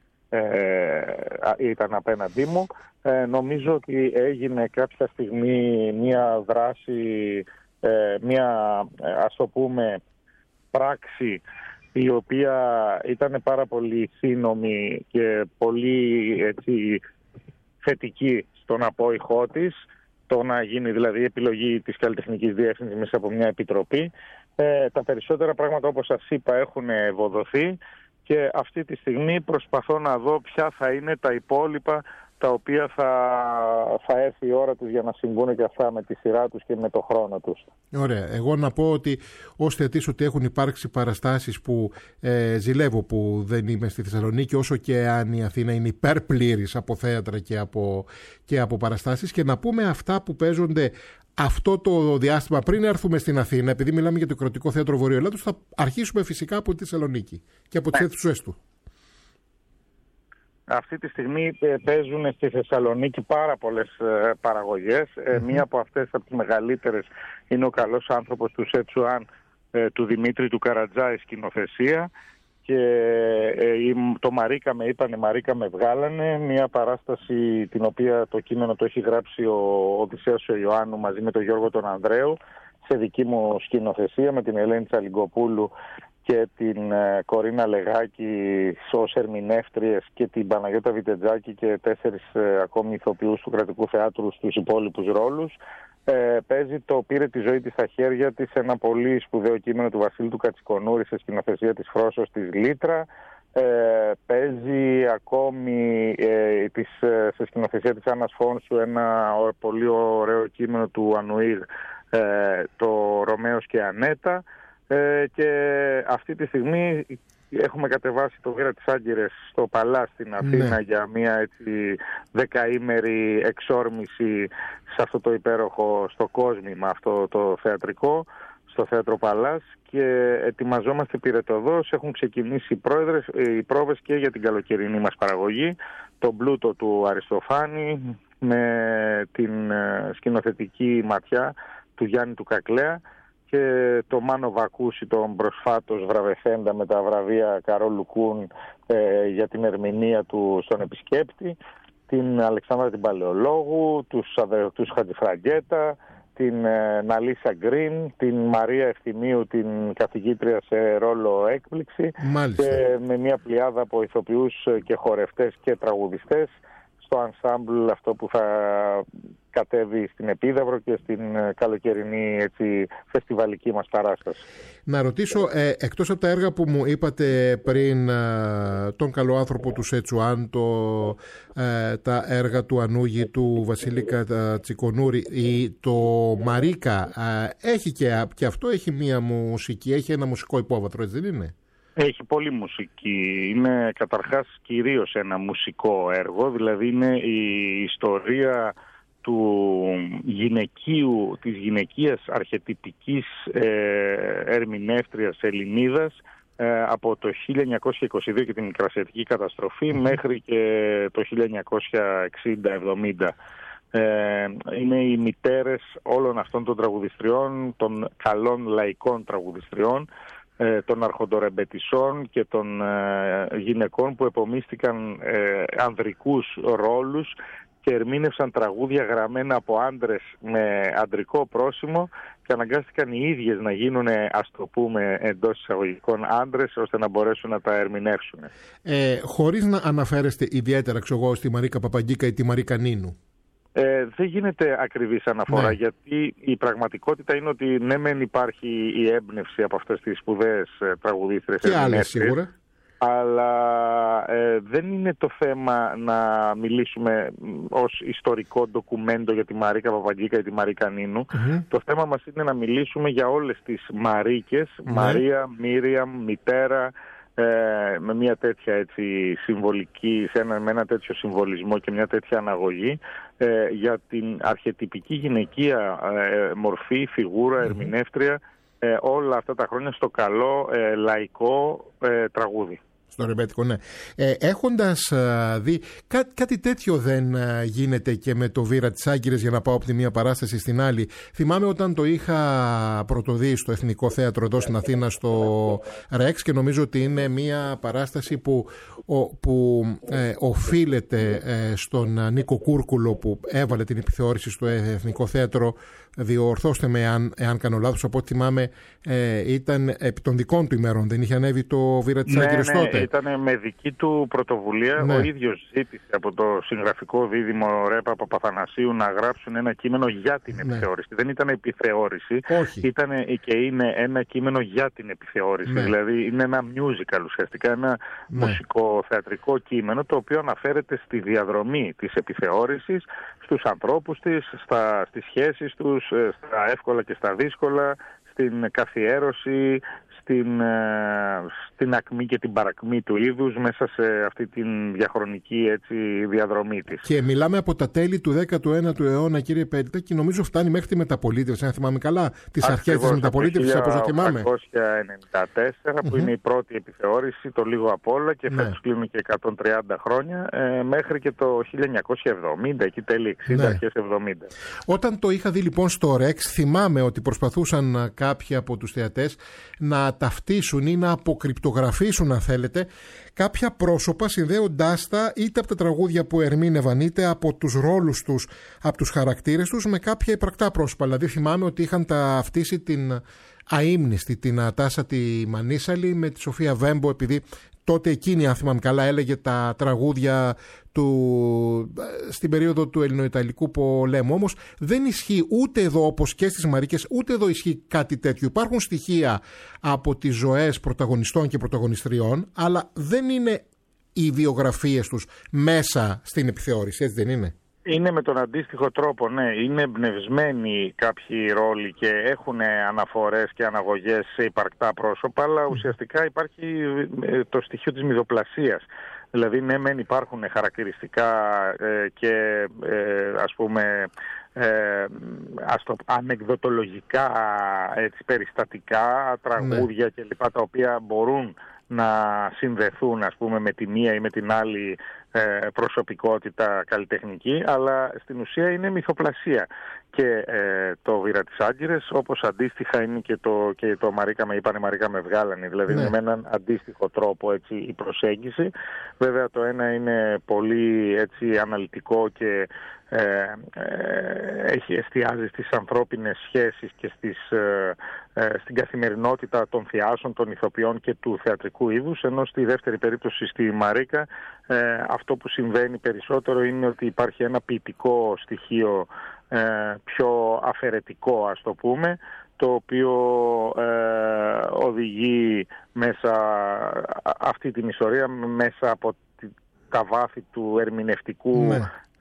Ε, ήταν απέναντί μου. Ε, νομίζω ότι έγινε κάποια στιγμή μια δράση, ε, μια ας το πούμε πράξη η οποία ήταν πάρα πολύ σύνομη και πολύ έτσι, θετική στον απόϊχό της, το να γίνει δηλαδή επιλογή της καλλιτεχνικής διεύθυνσης μέσα από μια επιτροπή. Ε, τα περισσότερα πράγματα όπως σας είπα έχουν ευοδοθεί. Και αυτή τη στιγμή προσπαθώ να δω ποια θα είναι τα υπόλοιπα τα οποία θα, θα έρθει η ώρα τους για να συμβούν και αυτά με τη σειρά τους και με το χρόνο τους. Ωραία. Εγώ να πω ότι ως θεατής ότι έχουν υπάρξει παραστάσεις που ε, ζηλεύω που δεν είμαι στη Θεσσαλονίκη, όσο και αν η Αθήνα είναι υπερπλήρης από θέατρα και από, και από παραστάσεις, και να πούμε αυτά που παίζονται αυτό το διάστημα πριν έρθουμε στην Αθήνα, επειδή μιλάμε για το Κρατικό Θέατρο Βορείου Ελλάδος, θα αρχίσουμε φυσικά από τη Θεσσαλονίκη και από τις αίθουσες του. Αυτή τη στιγμή παίζουν στη Θεσσαλονίκη πάρα πολλές παραγωγές. Mm-hmm. Μία από αυτές, από τις μεγαλύτερες, είναι ο καλός άνθρωπος του Σετσουάν, του Δημήτρη του Καρατζά, η σκηνοθεσία. Και το Μαρίκα με είπανε, Μαρίκα με βγάλανε, μια παράσταση την οποία το κείμενο το έχει γράψει ο Οδυσσέας ο Ιωάννου μαζί με τον Γιώργο τον Ανδρέου, σε δική μου σκηνοθεσία με την Ελένη Τσαλιγκοπούλου και την Κορίνα Λεγάκη ως ερμηνεύτριες και την Παναγιώτα Βιτετζάκη και τέσσερις ακόμη ηθοποιούς του Κρατικού Θεάτρου στους υπόλοιπους ρόλους. Ε, παίζει το «Πήρε τη ζωή της στα χέρια της», ένα πολύ σπουδαίο κείμενο του Βασίλη του Κατσικονούρη σε σκηνοθεσία της Φρόσος της Λίτρα. Ε, παίζει ακόμη ε, της, ε, σε σκηνοθεσία της Άννας Φόνσου ένα πολύ ωραίο κείμενο του Ανουίγ, ε, το «Ρωμαίος και Ανέτα». Ε, και αυτή τη στιγμή έχουμε κατεβάσει το Βήρα της Άγκυρες στο Παλά στην Αθήνα, ναι, για μια έτσι δεκαήμερη εξόρμηση σε αυτό το υπέροχο, στο κόσμημα αυτό το θεατρικό, στο Θέατρο Παλάς, και ετοιμαζόμαστε πυρετωδώς. Έχουν ξεκινήσει οι, πρόεδρες, οι πρόβες και για την καλοκαιρινή μας παραγωγή, τον πλούτο του Αριστοφάνη με την σκηνοθετική ματιά του Γιάννη του Κακλέα και το Μάνο Βακούση, τον προσφάτως βραβευθέντα με τα βραβεία Καρόλου Κούν ε, για την ερμηνεία του στον Επισκέπτη, την Αλεξάνδρα την Παλαιολόγου, τους, τους Χατζηφραγκέτα, την ε, Ναλίσα Γκριν, την Μαρία Ευθυμίου, την καθηγήτρια σε ρόλο έκπληξη. Μάλιστα. Και με μια πλειάδα από ηθοποιούς και χορευτές και τραγουδιστές στο ενσάμπλ αυτό που θα κατέβει στην Επίδαυρο και στην καλοκαιρινή έτσι, φεστιβαλική μας παράσταση. Να ρωτήσω, ε, εκτός από τα έργα που μου είπατε πριν, ε, τον καλό άνθρωπο του Σετσουάν, το, ε, τα έργα του Ανούγη, του Βασίλικα Τσικονούρη, το Μαρίκα, ε, έχει και, και αυτό έχει μία μουσική, έχει ένα μουσικό υπόβαθρο, έτσι δεν είναι? Έχει πολύ μουσική. Είναι καταρχάς κυρίως ένα μουσικό έργο, δηλαδή είναι η ιστορία του γυναικείου, της γυναικείας αρχετυπικής ε, ερμηνεύτριας Ελληνίδας ε, από το χίλια εννιακόσια είκοσι δύο και την Μικρασιατική καταστροφή μέχρι και το χίλια εννιακόσια εξήντα εβδομήντα. Ε, είναι οι μητέρες όλων αυτών των τραγουδιστριών, των καλών λαϊκών τραγουδιστριών, των αρχοντορεμπετισών και των ε, γυναικών που επομίστηκαν ε, ανδρικούς ρόλους και ερμήνευσαν τραγούδια γραμμένα από άντρες με αντρικό πρόσημο και αναγκάστηκαν οι ίδιες να γίνουν, ας το πούμε, εντός εισαγωγικών άντρες, ώστε να μπορέσουν να τα ερμηνεύσουν. Ε, χωρίς να αναφέρεστε ιδιαίτερα, ξέρω εγώ, στη Μαρίκα Παπαγκίκα ή τη Μαρίκα Νίνου. Ε, δεν γίνεται ακριβής αναφορά, ναι, γιατί η πραγματικότητα είναι ότι ναι μεν υπάρχει η έμπνευση από αυτές τις σπουδαίες τραγουδίστρες και άλλες σίγουρα, αλλά ε, δεν είναι το θέμα να μιλήσουμε ως ιστορικό ντοκουμέντο για τη Μαρίκα Παπαγκίκα ή τη Μαρίκα Νίνου. Mm-hmm. Το θέμα μας είναι να μιλήσουμε για όλες τις Μαρίκες, mm-hmm. Μαρία, Μίριαμ, Μητέρα, Ε, με μια τέτοια έτσι συμβολική, σε ένα, με ένα τέτοιο συμβολισμό και μια τέτοια αναγωγή ε, για την αρχετυπική γυναικεία ε, μορφή, φιγούρα, ερμηνεύτρια ε, όλα αυτά τα χρόνια στο καλό ε, λαϊκό ε, τραγούδι. Στο ρεμπέτικο, ναι. Ε, έχοντας α, δει, κά, κάτι τέτοιο δεν α, γίνεται και με το Βήρα της Άγκυρες, για να πάω από τη μία παράσταση στην άλλη. Θυμάμαι όταν το είχα πρωτοδεί στο Εθνικό Θέατρο εδώ στην Αθήνα, στο Ρεξ, και νομίζω ότι είναι μία παράσταση που, ο, που ε, οφείλεται ε, στον Νίκο Κούρκουλο, που έβαλε την επιθεώρηση στο Εθνικό Θέατρο. Διορθώστε με εάν, εάν κάνω λάθος, από ό,τι θυμάμαι ε, ήταν επί των δικών του ημέρων, δεν είχε ανέβει το Βήρα της Άγκυρες ναι, τότε? Ναι, ήταν με δική του πρωτοβουλία. Ναι. Ο ίδιος ζήτησε από το συγγραφικό δίδυμο Ρέπα Παπαθανασίου να γράψουν ένα κείμενο για την επιθεώρηση. Ναι. Δεν ήταν επιθεώρηση, ήταν και είναι ένα κείμενο για την επιθεώρηση. Ναι. Δηλαδή είναι ένα musical ουσιαστικά, ένα ναι. μουσικο-θεατρικό κείμενο, το οποίο αναφέρεται στη διαδρομή της επιθεώρησης, στους ανθρώπους της, στα, στις σχέσεις τους, στα εύκολα και στα δύσκολα, στην καθιέρωση, στην, στην ακμή και την παρακμή του είδους μέσα σε αυτή την διαχρονική έτσι, διαδρομή της. Και μιλάμε από τα τέλη του δέκατου ένατου αιώνα, κύριε Πέριτα, και νομίζω φτάνει μέχρι τη μεταπολίτευση, αν θυμάμαι καλά, τις αρχές της μεταπολίτευσης, όπως το θυμάμαι. χίλια οκτακόσια ενενήντα τέσσερα, που mm-hmm. είναι η πρώτη επιθεώρηση, το λίγο απ' όλα, και ναι. φέτος κλείνουν και εκατόν τριάντα χρόνια, ε, μέχρι και το χίλια εννιακόσια εβδομήντα, εκεί τέλη εξήντα, ναι. αρχές εβδομήντα. Όταν το είχα δει λοιπόν στο Ρεξ, θυμάμαι ότι προσπαθούσαν κάποιοι από τους θεατές να ταυτίσουν ή να αποκρυπτογραφήσουν, αν θέλετε, κάποια πρόσωπα, συνδέοντάς τα είτε από τα τραγούδια που ερμήνευαν είτε από τους ρόλους τους, από τους χαρακτήρες τους, με κάποια υπαρκτά πρόσωπα. Δηλαδή θυμάμαι ότι είχαν ταυτίσει την αείμνηστη, την Ατάσα τη Μανίσαλη με τη Σοφία Βέμπο, επειδή τότε εκείνη, αν θυμάμαι καλά, έλεγε τα τραγούδια του, στην περίοδο του Ελληνοϊταλικού πολέμου. Όμως δεν ισχύει ούτε εδώ, όπως και στις Μαρίκες, ούτε εδώ ισχύει κάτι τέτοιο. Υπάρχουν στοιχεία από τις ζωές πρωταγωνιστών και πρωταγωνιστριών, αλλά δεν είναι οι βιογραφίες τους μέσα στην επιθεώρηση, έτσι δεν είναι? Είναι με τον αντίστοιχο τρόπο, ναι. Είναι εμπνευσμένοι κάποιοι ρόλοι και έχουν αναφορές και αναγωγές σε υπαρκτά πρόσωπα, αλλά ουσιαστικά υπάρχει το στοιχείο της μυθοπλασίας. Δηλαδή, ναι, μεν υπάρχουν χαρακτηριστικά ε, και ε, ας πούμε ε, ας το, ανεκδοτολογικά έτσι, περιστατικά, τραγούδια ναι. κλπ. Τα οποία μπορούν να συνδεθούν ας πούμε με τη μία ή με την άλλη ε, προσωπικότητα καλλιτεχνική, αλλά στην ουσία είναι μυθοπλασία. Και ε, το Βήρα της Άγκυρες, όπως αντίστοιχα είναι και το, και το Μαρίκα με είπανε, Μαρίκα με βγάλανε, δηλαδή ναι. είναι με έναν αντίστοιχο τρόπο έτσι, η προσέγγιση. Βέβαια το ένα είναι πολύ έτσι, αναλυτικό και ε, ε, έχει εστιάζει στις ανθρώπινες σχέσεις και στις, ε, ε, στην καθημερινότητα των θεάσεων, των ηθοποιών και του θεατρικού είδους, ενώ στη δεύτερη περίπτωση στη Μαρίκα ε, αυτό που συμβαίνει περισσότερο είναι ότι υπάρχει ένα ποιητικό στοιχείο ε, πιο αφαιρετικό ας το πούμε, το οποίο ε, οδηγεί μέσα αυτή την ιστορία μέσα από τα βάθη του ερμηνευτικού ναι.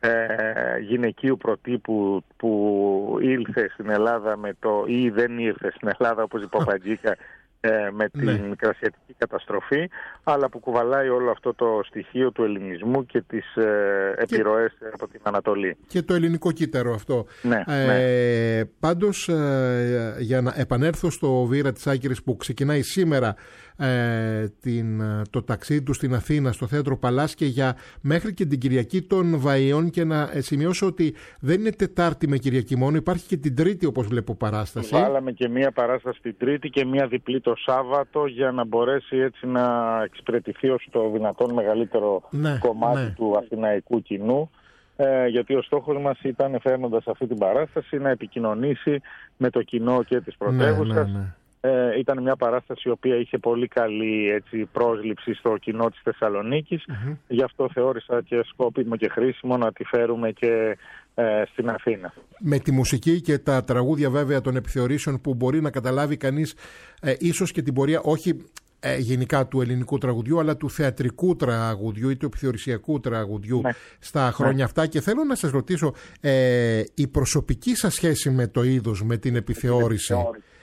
ε, γυναικείου προτύπου που ήλθε στην Ελλάδα με το ή δεν ήρθε στην Ελλάδα όπως η Παπαντζίκα ε, με την ναι. μικρασιατική καταστροφή, αλλά που κουβαλάει όλο αυτό το στοιχείο του ελληνισμού και τις ε, επιρροές και... από την Ανατολή. Και το ελληνικό κύτταρο αυτό. Ναι, ε, ναι. Πάντως, ε, για να επανέλθω στο Βήρα της Άγκυρες που ξεκινάει σήμερα ε, την, το ταξίδι του στην Αθήνα, στο Θέατρο Παλάσκε για μέχρι και την Κυριακή των Βαΐων, και να σημειώσω ότι δεν είναι Τετάρτη με Κυριακή μόνο, υπάρχει και την Τρίτη όπως βλέπω παράσταση. Βάλαμε και μία παράσταση την Τρίτη και μία διπλή το Σάββατο για να μπορέσει έτσι να εξυπηρετηθεί ως το δυνατόν μεγαλύτερο ναι, κομμάτι ναι. του αθηναϊκού κοινού, ε, γιατί ο στόχος μας ήταν, φέρνοντας αυτή την παράσταση, να επικοινωνήσει με το κοινό και της πρωτεύουσας. Ναι, ναι, ναι. Ε, ήταν μια παράσταση η οποία είχε πολύ καλή έτσι, πρόσληψη στο κοινό της Θεσσαλονίκης, mm-hmm. γι' αυτό θεώρησα και σκόπιμο και χρήσιμο να τη φέρουμε και ε, στην Αθήνα. Με τη μουσική και τα τραγούδια βέβαια των επιθεωρήσεων που μπορεί να καταλάβει κανείς ε, ίσως και την πορεία όχι ε, γενικά του ελληνικού τραγουδιού, αλλά του θεατρικού τραγουδιού ή του επιθεωρησιακού τραγουδιού ναι. στα χρόνια ναι. αυτά. Και θέλω να σας ρωτήσω ε, η προσωπική σας σχέση με το είδος, με την επιθεώρηση.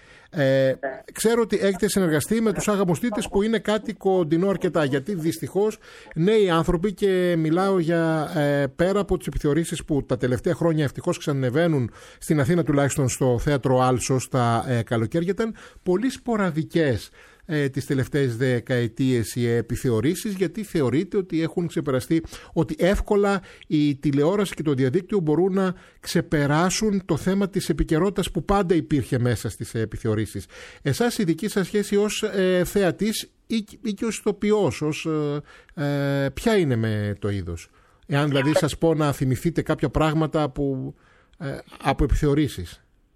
Ε, ξέρω ότι έχετε συνεργαστεί με τους Άγαμοστήτες που είναι κάτι κοντινό αρκετά, γιατί δυστυχώς νέοι άνθρωποι, και μιλάω για ε, πέρα από τις επιθεωρήσεις που τα τελευταία χρόνια ευτυχώς ξανεβαίνουν στην Αθήνα, τουλάχιστον στο θέατρο Άλσο στα ε, καλοκαίρια, ήταν πολύ σποραδικές ε, τις τελευταίες δεκαετίες οι επιθεωρήσεις, γιατί θεωρείται ότι έχουν ξεπεραστεί, ότι εύκολα η τηλεόραση και το διαδίκτυο μπορούν να ξεπεράσουν το θέμα της επικαιρότητας που πάντα υπήρχε μέσα στις επιθεωρήσεις. Εσάς η δική σας σχέση ως ε, θεατής ή, ή και ως ηθοποιός, ως, ε, ε, ποια είναι με το είδος? Εάν δηλαδή σας πω να θυμηθείτε κάποια πράγματα που, ε, από επιθεωρήσεις.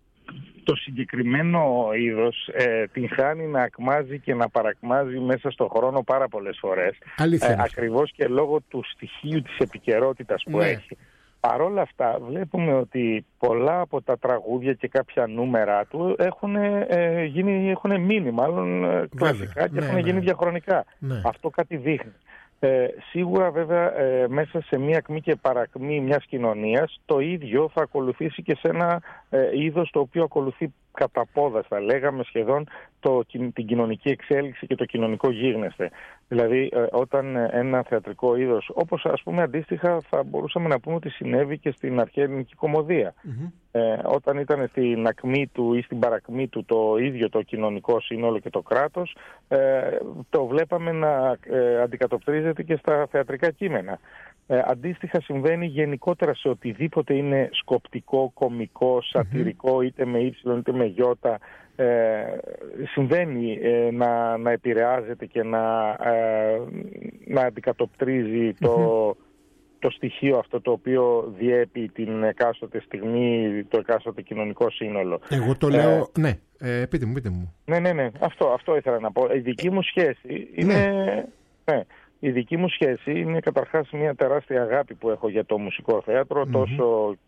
Το συγκεκριμένο είδος ε, την χάνει να ακμάζει και να παρακμάζει μέσα στον χρόνο πάρα πολλές φορές. Ε, ακριβώς και λόγω του στοιχείου της επικαιρότητας που ναι. έχει. Παρ' όλα αυτά βλέπουμε ότι πολλά από τα τραγούδια και κάποια νούμερα του έχουν, ε, γίνει, έχουν μείνει μάλλον ε, κλασικά και ναι, έχουν ναι. γίνει διαχρονικά. Ναι. Αυτό κάτι δείχνει. Ε, σίγουρα βέβαια ε, μέσα σε μία ακμή και παρακμή μιας κοινωνίας το ίδιο θα ακολουθήσει και σε ένα ε, είδος το οποίο ακολουθεί κατά πόδα, θα λέγαμε σχεδόν το, την κοινωνική εξέλιξη και το κοινωνικό γίγνεσθε. Δηλαδή ε, όταν ένα θεατρικό είδος, όπως ας πούμε αντίστοιχα θα μπορούσαμε να πούμε ότι συνέβη και στην αρχαία ελληνική κωμωδία. Mm-hmm. Ε, όταν ήταν στην ακμή του ή στην παρακμή του το ίδιο το κοινωνικό σύνολο και το κράτος, ε, το βλέπαμε να ε, αντικατοπτρίζεται και στα θεατρικά κείμενα. Ε, αντίστοιχα συμβαίνει γενικότερα σε οτιδήποτε είναι σκοπτικό, κωμικό, σατυρικό, mm-hmm. είτε με ύψιλον είτε με γιώτα. Ε, συμβαίνει ε, να, να επηρεάζεται και να, ε, να αντικατοπτρίζει το, mm-hmm. το στοιχείο αυτό το οποίο διέπει την εκάστοτε στιγμή, το εκάστοτε κοινωνικό σύνολο. Εγώ το λέω, ε, ναι, ε, πείτε μου, πείτε μου. Ναι, ναι, ναι, αυτό, αυτό ήθελα να πω. Η δική μου σχέση είναι... Ναι. Ναι, η δική μου σχέση είναι καταρχάς μια τεράστια αγάπη που έχω για το μουσικό θέατρο, mm-hmm. τόσο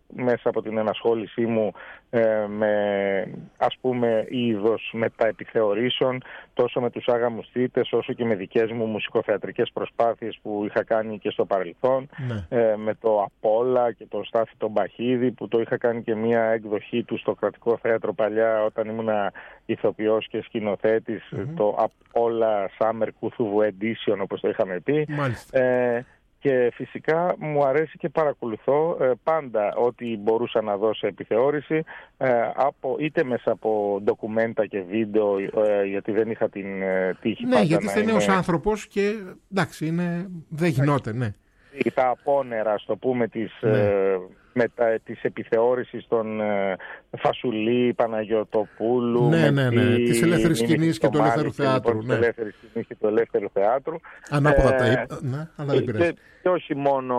μέσα από την ενασχόλησή μου ε, με, ας πούμε, είδος μεταεπιθεωρήσεων, τόσο με τους Άγαμους Θήτες όσο και με δικές μου μουσικοθεατρικές προσπάθειες που είχα κάνει και στο παρελθόν, ναι. ε, με το Απόλλα και το Στάθη τον Μπαχίδη, που το είχα κάνει και μία εκδοχή του στο Κρατικό Θέατρο παλιά όταν ήμουνα ηθοποιός και σκηνοθέτης, mm-hmm. το Απόλλα Summer Kutuvu Edition, όπως το είχαμε πει. Ε, και φυσικά μου αρέσει και παρακολουθώ ε, πάντα ό,τι μπορούσα να δω σε επιθεώρηση, ε, από, είτε μέσα από ντοκουμέντα και βίντεο, ε, γιατί δεν είχα την ε, τύχη. Ναι, γιατί είστε νέος άνθρωπος και εντάξει, είναι, δεν γινόταν, ναι. Τα απόνερα, ας το πούμε, της, ναι. ε, μετά της επιθεώρησης των ε, Φασουλή, Παναγιωτοπούλου, ναι, ναι, ναι, της ελεύθερης σκηνής και του ελεύθερου θεάτρου. Της ελεύθερης σκηνής και του ελεύθερου θεάτρου. Ανάποδα ε, τα είπα, ναι, αλλά δεν πειράζει. Και, και όχι μόνο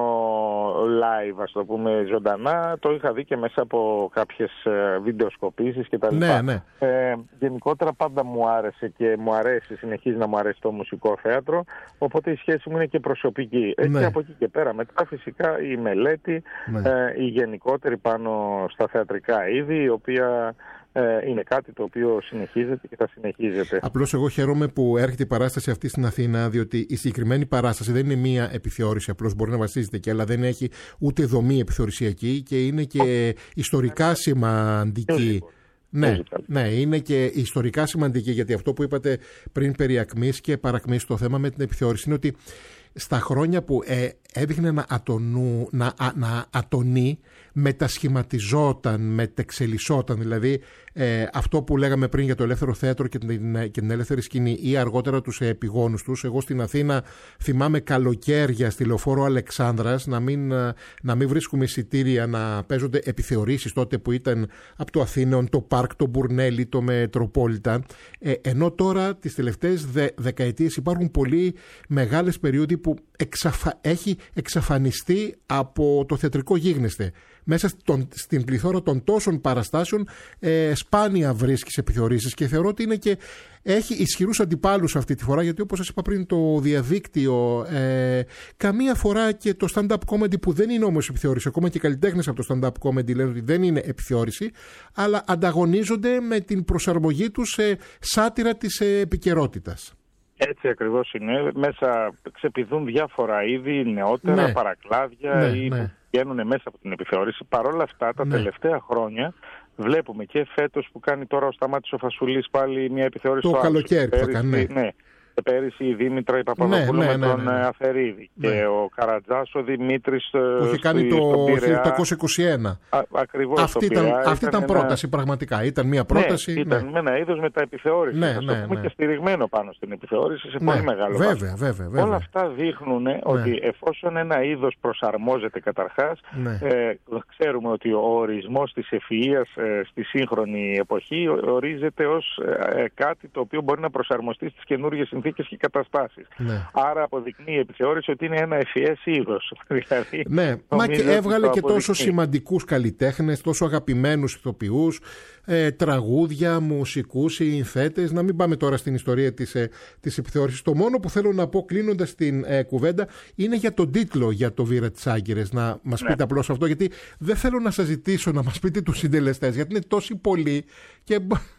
live, ας το πούμε, ζωντανά, το είχα δει και μέσα από κάποιες ε, βιντεοσκοπήσεις κτλ. Ναι, ναι. Ε, γενικότερα πάντα μου άρεσε και μου αρέσει, συνεχίζει να μου αρέσει το μουσικό θέατρο, οπότε η σχέση μου είναι και προσωπική. Ναι. Και από εκεί και πέρα μετά φυσικά η μελέτη, ναι. ε, η γενικότερη πάνω στα θεατρικά είδη, η οποία ε, είναι κάτι το οποίο συνεχίζεται και θα συνεχίζεται. Απλώς εγώ χαίρομαι που έρχεται η παράσταση αυτή στην Αθήνα, διότι η συγκεκριμένη παράσταση δεν είναι μία επιθεώρηση, απλώς μπορεί να βασίζεται και, αλλά δεν έχει ούτε δομή επιθεωρησιακή και είναι και ιστορικά σημαντική. Ναι, ναι, είναι και ιστορικά σημαντική, γιατί αυτό που είπατε πριν περί ακμής και παρακμής, το θέμα με την επιθεώρηση είναι ότι στα χρόνια που ε, έδειχνε να, ατονού, να, να ατονεί, μετασχηματιζόταν, μετεξελισσόταν, δηλαδή ε, αυτό που λέγαμε πριν για το ελεύθερο θέατρο και την, και την ελεύθερη σκηνή ή αργότερα τους επιγόνους τους. Εγώ στην Αθήνα θυμάμαι καλοκαίρια στη Λεωφόρο Αλεξάνδρας να μην, να μην βρίσκουμε εισιτήρια, να παίζονται επιθεωρήσεις τότε που ήταν από το Αθήνεων, το Πάρκ, το Μπουρνέλι, το Μετροπόλιταν, ε, ενώ τώρα τις τελευταίες δε, δεκαετίες υπάρχουν πολύ μεγάλες περίοδοι που εξαφα... έχει εξαφανιστεί από το θεατρικό γίγνεσθε. Μέσα στον, στην πληθώρα των τόσων παραστάσεων ε, σπάνια βρίσκεις επιθεωρήσεις και θεωρώ ότι είναι και έχει ισχυρούς αντιπάλους αυτή τη φορά, γιατί όπως σας είπα πριν, το διαδίκτυο ε, καμία φορά και το stand-up comedy, που δεν είναι όμως επιθεώρηση, ακόμα και οι καλλιτέχνες από το stand-up comedy λένε ότι δεν είναι επιθεώρηση, αλλά ανταγωνίζονται με την προσαρμογή τους σε σάτυρα της επικαιρότητας. Έτσι ακριβώς είναι. Μέσα ξεπηδούν διάφορα είδη, νεότερα, ναι. παρακλάδια ναι, ή ναι. που βγαίνουν μέσα από την επιθεώρηση. Παρ' όλα αυτά, τα ναι. τελευταία χρόνια βλέπουμε και φέτος που κάνει τώρα ο Σταμάτης ο Φασουλής πάλι μια επιθεώρηση. Το καλοκαίρι που θα κάνει. Ναι. Πέρυσι η Δήμητρα η Παπαδοπούλου ναι, ναι, με τον ναι, ναι. Αθερίδη ναι. και ο Καρατζάς ο Δημήτρης που είχε κάνει το χίλια οκτακόσια είκοσι ένα. Α, ακριβώς. Αυτή ήταν, Πειραιά, αυτή ήταν, ήταν πρόταση ένα... πραγματικά. Ήταν μια πρόταση. Ναι, ήταν ναι. με ένα είδος μεταεπιθεώρησης. Ναι, ναι, ναι, ναι. Και στηριγμένο πάνω στην επιθεώρηση σε ναι, πολύ μεγάλο βέβαια, βέβαια, βέβαια, βέβαια. Όλα αυτά δείχνουν ναι. ότι εφόσον ένα είδος προσαρμόζεται καταρχάς, ναι. ε, ξέρουμε ότι ο ορισμός της ευφυΐας ε, στη σύγχρονη εποχή ορίζεται ως ε, κάτι το οποίο μπορεί να προσαρμοστεί στις καινούργιες συνθήκες και καταστάσεις. Ναι. Άρα αποδεικνύει η επιθεώρηση ότι είναι ένα ευφυές είδος. Δηλαδή, ναι, μα και έβγαλε και τόσο σημαντικούς καλλιτέχνες, τόσο αγαπημένους ηθοποιούς, ε, τραγούδια, μουσικούς, συνθέτες. Να μην πάμε τώρα στην ιστορία της, ε, της επιθεώρησης. Το μόνο που θέλω να πω κλείνοντας την ε, κουβέντα είναι για τον τίτλο για το Βήρα της Άγκυρες. Να μας ναι. πείτε απλώς αυτό, γιατί δεν θέλω να σας ζητήσω να μας πείτε τους συντελεστές, γιατί είναι τόσοι πολλοί και...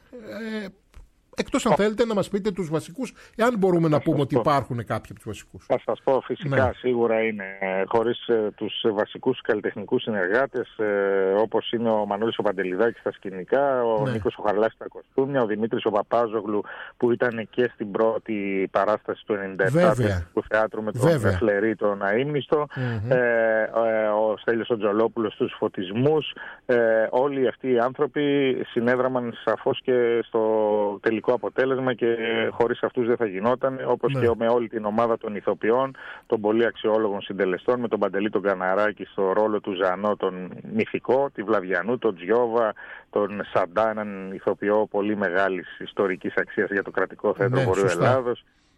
Ε, εκτός αν θέλετε να μας πείτε τους βασικούς, εάν μπορούμε να πούμε ότι υπάρχουν κάποιοι από τους βασικούς. Θα σας πω, φυσικά ναι. σίγουρα είναι, χωρίς ε, τους βασικούς καλλιτεχνικούς συνεργάτες, ε, όπως είναι ο Μανώλης ο Παντελιδάκης στα σκηνικά, ο ναι. Νίκος ο Χαρλάς στα κοστούμια, ο Δημήτρης ο Παπάζογλου που ήταν και στην πρώτη παράσταση του ενενήντα επτά του θεάτρου με τον Φλερί τον αείμνηστο, mm-hmm. ε, ε, ο Στέλιος ο Τζολόπουλος στους φωτισμούς, ε, όλοι αυτοί οι άνθρωποι συνέδραμαν σαφώς και στο τελικό αποτέλεσμα και χωρίς αυτούς δεν θα γινόταν, όπως ναι. και με όλη την ομάδα των ηθοποιών, των πολύ αξιόλογων συντελεστών, με τον Παντελή τον Καναράκη στο ρόλο του Ζανό τον μυθικό, τη Βλαβιανού, τον Τζιόβα, τον Σαντά, έναν ηθοποιό πολύ μεγάλης ιστορικής αξίας για το κρατικό θέατρο ναι, Βορείου Ελλάδος.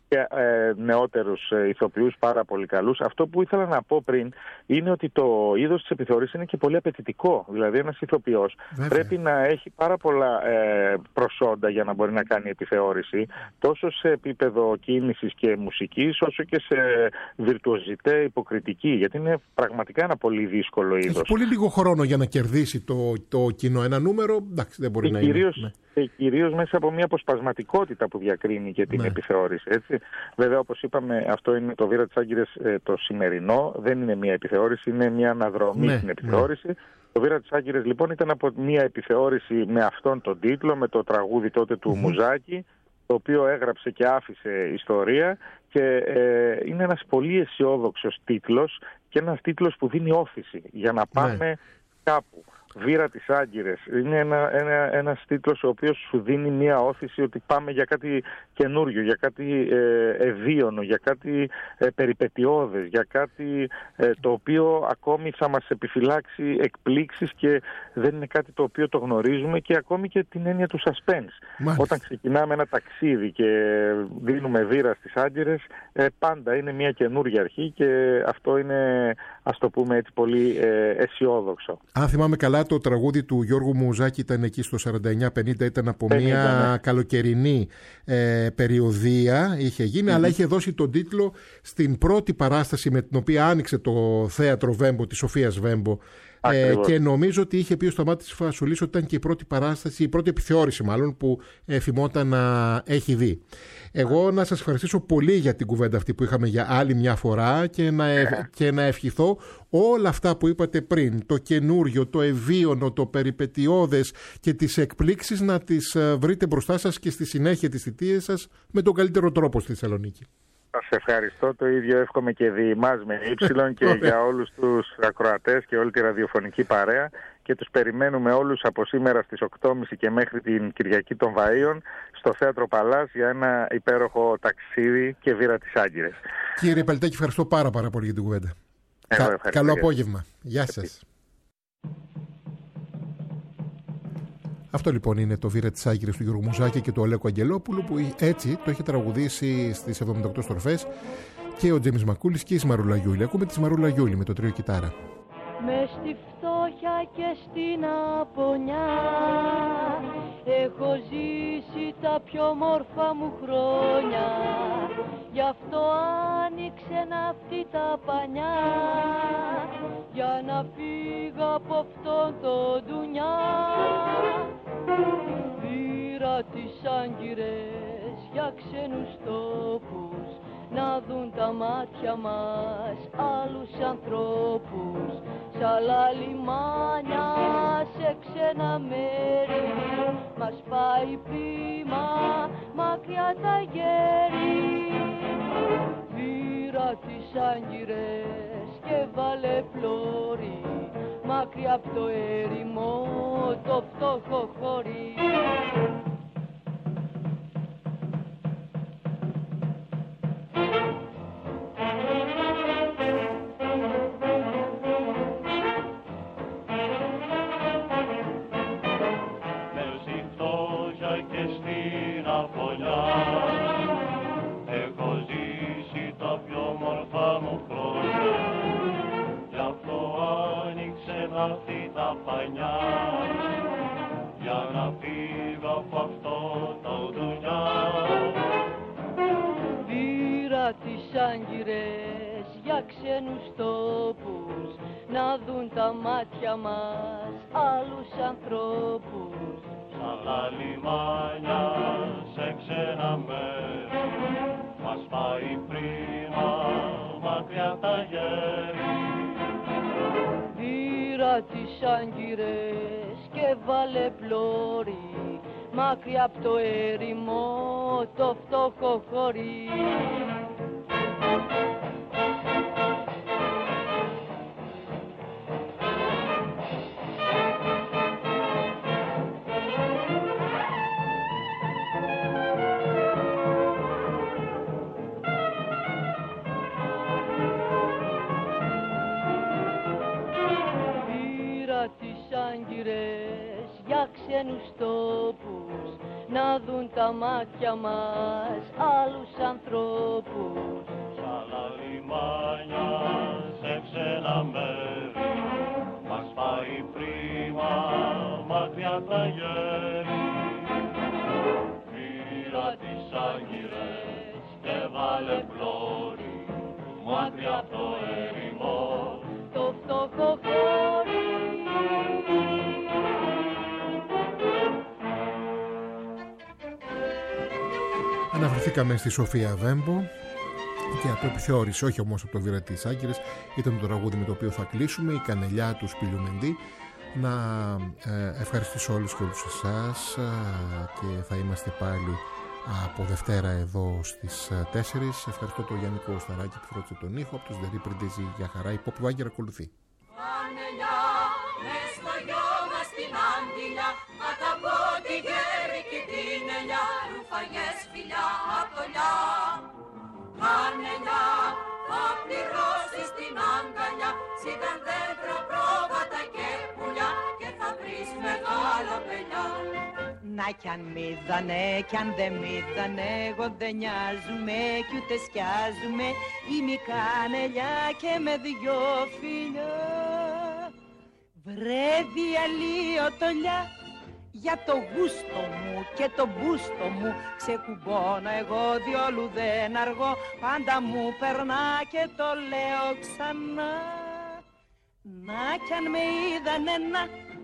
και ε, νεότερους ε, ηθοποιούς πάρα πολύ καλούς. Αυτό που ήθελα να πω πριν είναι ότι το είδος της επιθεώρησης είναι και πολύ απαιτητικό. Δηλαδή ένας ηθοποιός Βέβαια. πρέπει να έχει πάρα πολλά ε, προσόντα για να μπορεί να κάνει επιθεώρηση, τόσο σε επίπεδο κίνησης και μουσικής, όσο και σε βιρτουοζιτέ υποκριτική, γιατί είναι πραγματικά ένα πολύ δύσκολο είδος. Έχει πολύ λίγο χρόνο για να κερδίσει το, το κοινό. Ένα νούμερο, εντάξει, δεν μπορεί και να κυρίως, είναι. Και κυρίως μέσα από μια αποσπασματικότητα που διακρίνει και την ναι. επιθεώρηση. Έτσι. Βέβαια, όπως είπαμε, αυτό είναι το Βήρα της Άγκυρες ε, το σημερινό. Δεν είναι μια επιθεώρηση, είναι μια αναδρομή ναι, στην επιθεώρηση. Ναι. Το Βήρα της Άγκυρες λοιπόν ήταν από μια επιθεώρηση με αυτόν τον τίτλο, με το τραγούδι τότε του mm-hmm. Μουζάκη, το οποίο έγραψε και άφησε ιστορία και ε, είναι ένας πολύ αισιόδοξος τίτλος και ένας τίτλος που δίνει όθηση για να πάμε ναι. κάπου. Βήρα της Άγκυρες. Είναι ένα, ένα, ένας τίτλος ο οποίος σου δίνει μια όθηση ότι πάμε για κάτι καινούριο, για κάτι ε, ευίωνο, για κάτι ε, περιπετειώδες, για κάτι ε, το οποίο ακόμη θα μας επιφυλάξει εκπλήξεις και δεν είναι κάτι το οποίο το γνωρίζουμε, και ακόμη και την έννοια του suspense. Μάλιστα. Όταν ξεκινάμε ένα ταξίδι και δίνουμε βήρα στις Άγκυρες, ε, πάντα είναι μια καινούργια αρχή και αυτό είναι, ας το πούμε έτσι, πολύ ε, αισιόδοξο. Αν θυμάμαι καλά, το τραγούδι του Γιώργου Μουζάκη ήταν εκεί στο σαράντα εννιά πενήντα, ήταν από πενήντα, μια ναι. καλοκαιρινή ε, περιοδία, είχε γίνει, mm-hmm. αλλά είχε δώσει τον τίτλο στην πρώτη παράσταση με την οποία άνοιξε το θέατρο Βέμπο, της Σοφίας Βέμπο. Ε, και νομίζω ότι είχε πει ο Σταμάτης Φασουλής ότι ήταν και η πρώτη παράσταση, η πρώτη επιθεώρηση μάλλον, που ε, θυμόταν να έχει δει. Εγώ να σας ευχαριστήσω πολύ για την κουβέντα αυτή που είχαμε για άλλη μια φορά και να, ε, και να ευχηθώ όλα αυτά που είπατε πριν, το καινούριο, το ευίωνο, το περιπετειώδες και τις εκπλήξεις να τις βρείτε μπροστά σας και στη συνέχεια της θητείας σας με τον καλύτερο τρόπο στη Θεσσαλονίκη. Σας ευχαριστώ, το ίδιο εύχομαι και διημάς με ύψιλον και για όλους τους ακροατές και όλη τη ραδιοφωνική παρέα, και τους περιμένουμε όλους από σήμερα στις οκτώ και μισή και μέχρι την Κυριακή των Βαΐων στο Θέατρο Παλάς για ένα υπέροχο ταξίδι και Βήρα της Άγκυρες. Κύριε Παλιτάκη, ευχαριστώ πάρα πάρα πολύ για την κουβέντα. Κα, καλό απόγευμα. Γεια σας. Αυτό λοιπόν είναι το Βήρα της Άγκυρες του Γιώργου Μουζάκη και του Αλέκου Αγγελόπουλου, που έτσι το έχει τραγουδήσει στις εβδομήντα οκτώ στροφές και ο Τζέμις Μακούλης και η Σμαρούλα Γιούλη. Ακούμε τη Σμαρούλα Γιούλη με το τρίο κιτάρα. Μες στη φτώχεια και στην απονιά έχω ζήσει τα πιο μόρφα μου χρόνια, γι' αυτό άνοιξε ναυτή τα πανιά για να φύγω από αυτόν το ντουνιά. Πήρα τις Άγκυρες για ξένους τόπους να δουν τα μάτια μας άλλους ανθρώπους, σ' άλλα λιμάνια, σε ξένα μέρη μας πάει πείμα μακριά τα γέρη. Πήρα τις Άγκυρες και βάλε πλώρη μακριά απ' το έρημο το φτώχο χωρί. Για να φύγω από αυτό το δουλειά. Πήρα τις Άγκυρες για ξένους τόπους να δουν τα μάτια μας άλλους ανθρώπους, Σ' άλλα λιμάνια, σε ξένα μέρη μας πάει πρίμα μακριά τα γέρη. Πήρα τις Άγκυρες και βάλε πλώρη μακριά απ' το έρημο το φτώχο χωρί. Άγκυρες για ξένους τόπους, να δουν τα μάτια μας άλλους ανθρώπους. Σ' άλλα λιμάνια, σε ξένα μέρη, μας πάει πρίμα μακριά τα γέρη. Πήρα τις άγγυρες και βάλε πλώρη, μακριά από το έρημο, το φτωχό χώρι. Αναφερθήκαμε στη Σοφία Βέμπο και από επιθεώρηση, όχι όμως από το Βήρα της Άγκυρες, ήταν το τραγούδι με το οποίο θα κλείσουμε, η Κανελιά του Σπύλιου Μεντή. Να ε, ευχαριστήσω όλους και όλους εσάς ε, και θα είμαστε πάλι από Δευτέρα εδώ στις τέσσερις. Ευχαριστώ τον Γιάννη Κωσταράκη που φρόντισε τον ήχο, από τους Δερή Πριντεζή για χαρά. Η Pop Wagger ακολουθεί. Κανελιά, μες στο γιο μας την Άγγελια, κάτω από τη γέρη και την ελιά, ρουφαγές φιλιά απολιά. Κανελιά, θα πληρώσεις την αγκαλιά, σιγάν δέντρα, πρόβατα και πουλιά, και θα βρεις μεγάλα πελιά. Να κι αν μ' είδανε κι αν δεν μ' είδανε, εγώ δεν νοιάζουμε κι ούτε σκιάζουμε, είμαι η Κανελιά και με δυο φιλιά. Βρε διαλύωτολιά, για το γούστο μου και το μπούστο μου ξεκουμπώνω εγώ, διόλου δεν αργώ, πάντα μου περνά και το λέω ξανά. Να κι αν με είδανε να.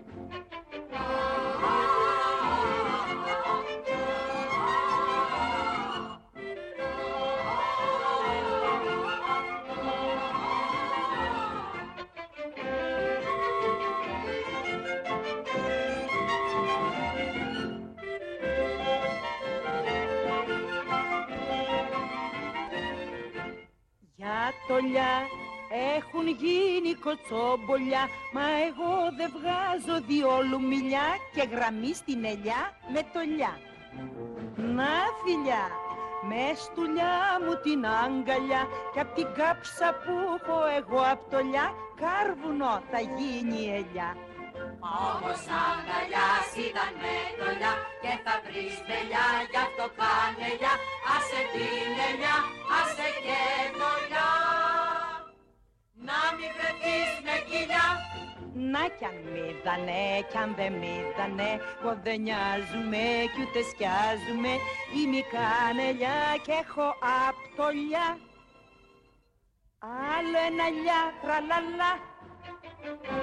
Για τολιά έχουν γίνει κοτσόμπολιά, μα εγώ δεν βγάζω διόλου μιλιά και γραμμή στην ελιά με τολιά. Να φιλιά, με στουλιά μου την αγκαλιά κι απ' την κάψα που έχω εγώ απ' τολιά, κάρβουνο θα γίνει η ελιά. Όμως αγκαλιάς ήταν με τολιά και θα βρεις πελιά, γι' αυτό Κανελιά, άσε την ελιά, άσε και τολιά. Να μη βρεθείς με κοιλιά. Να κι αν μ' είδανε κι αν δεν μ' είδανε, εγώ δεν νοιάζουμε κι ούτε σκιάζουμε, είμαι η Κανελιά και έχω απ' τολιά άλλο ένα λιά, τραλαλά.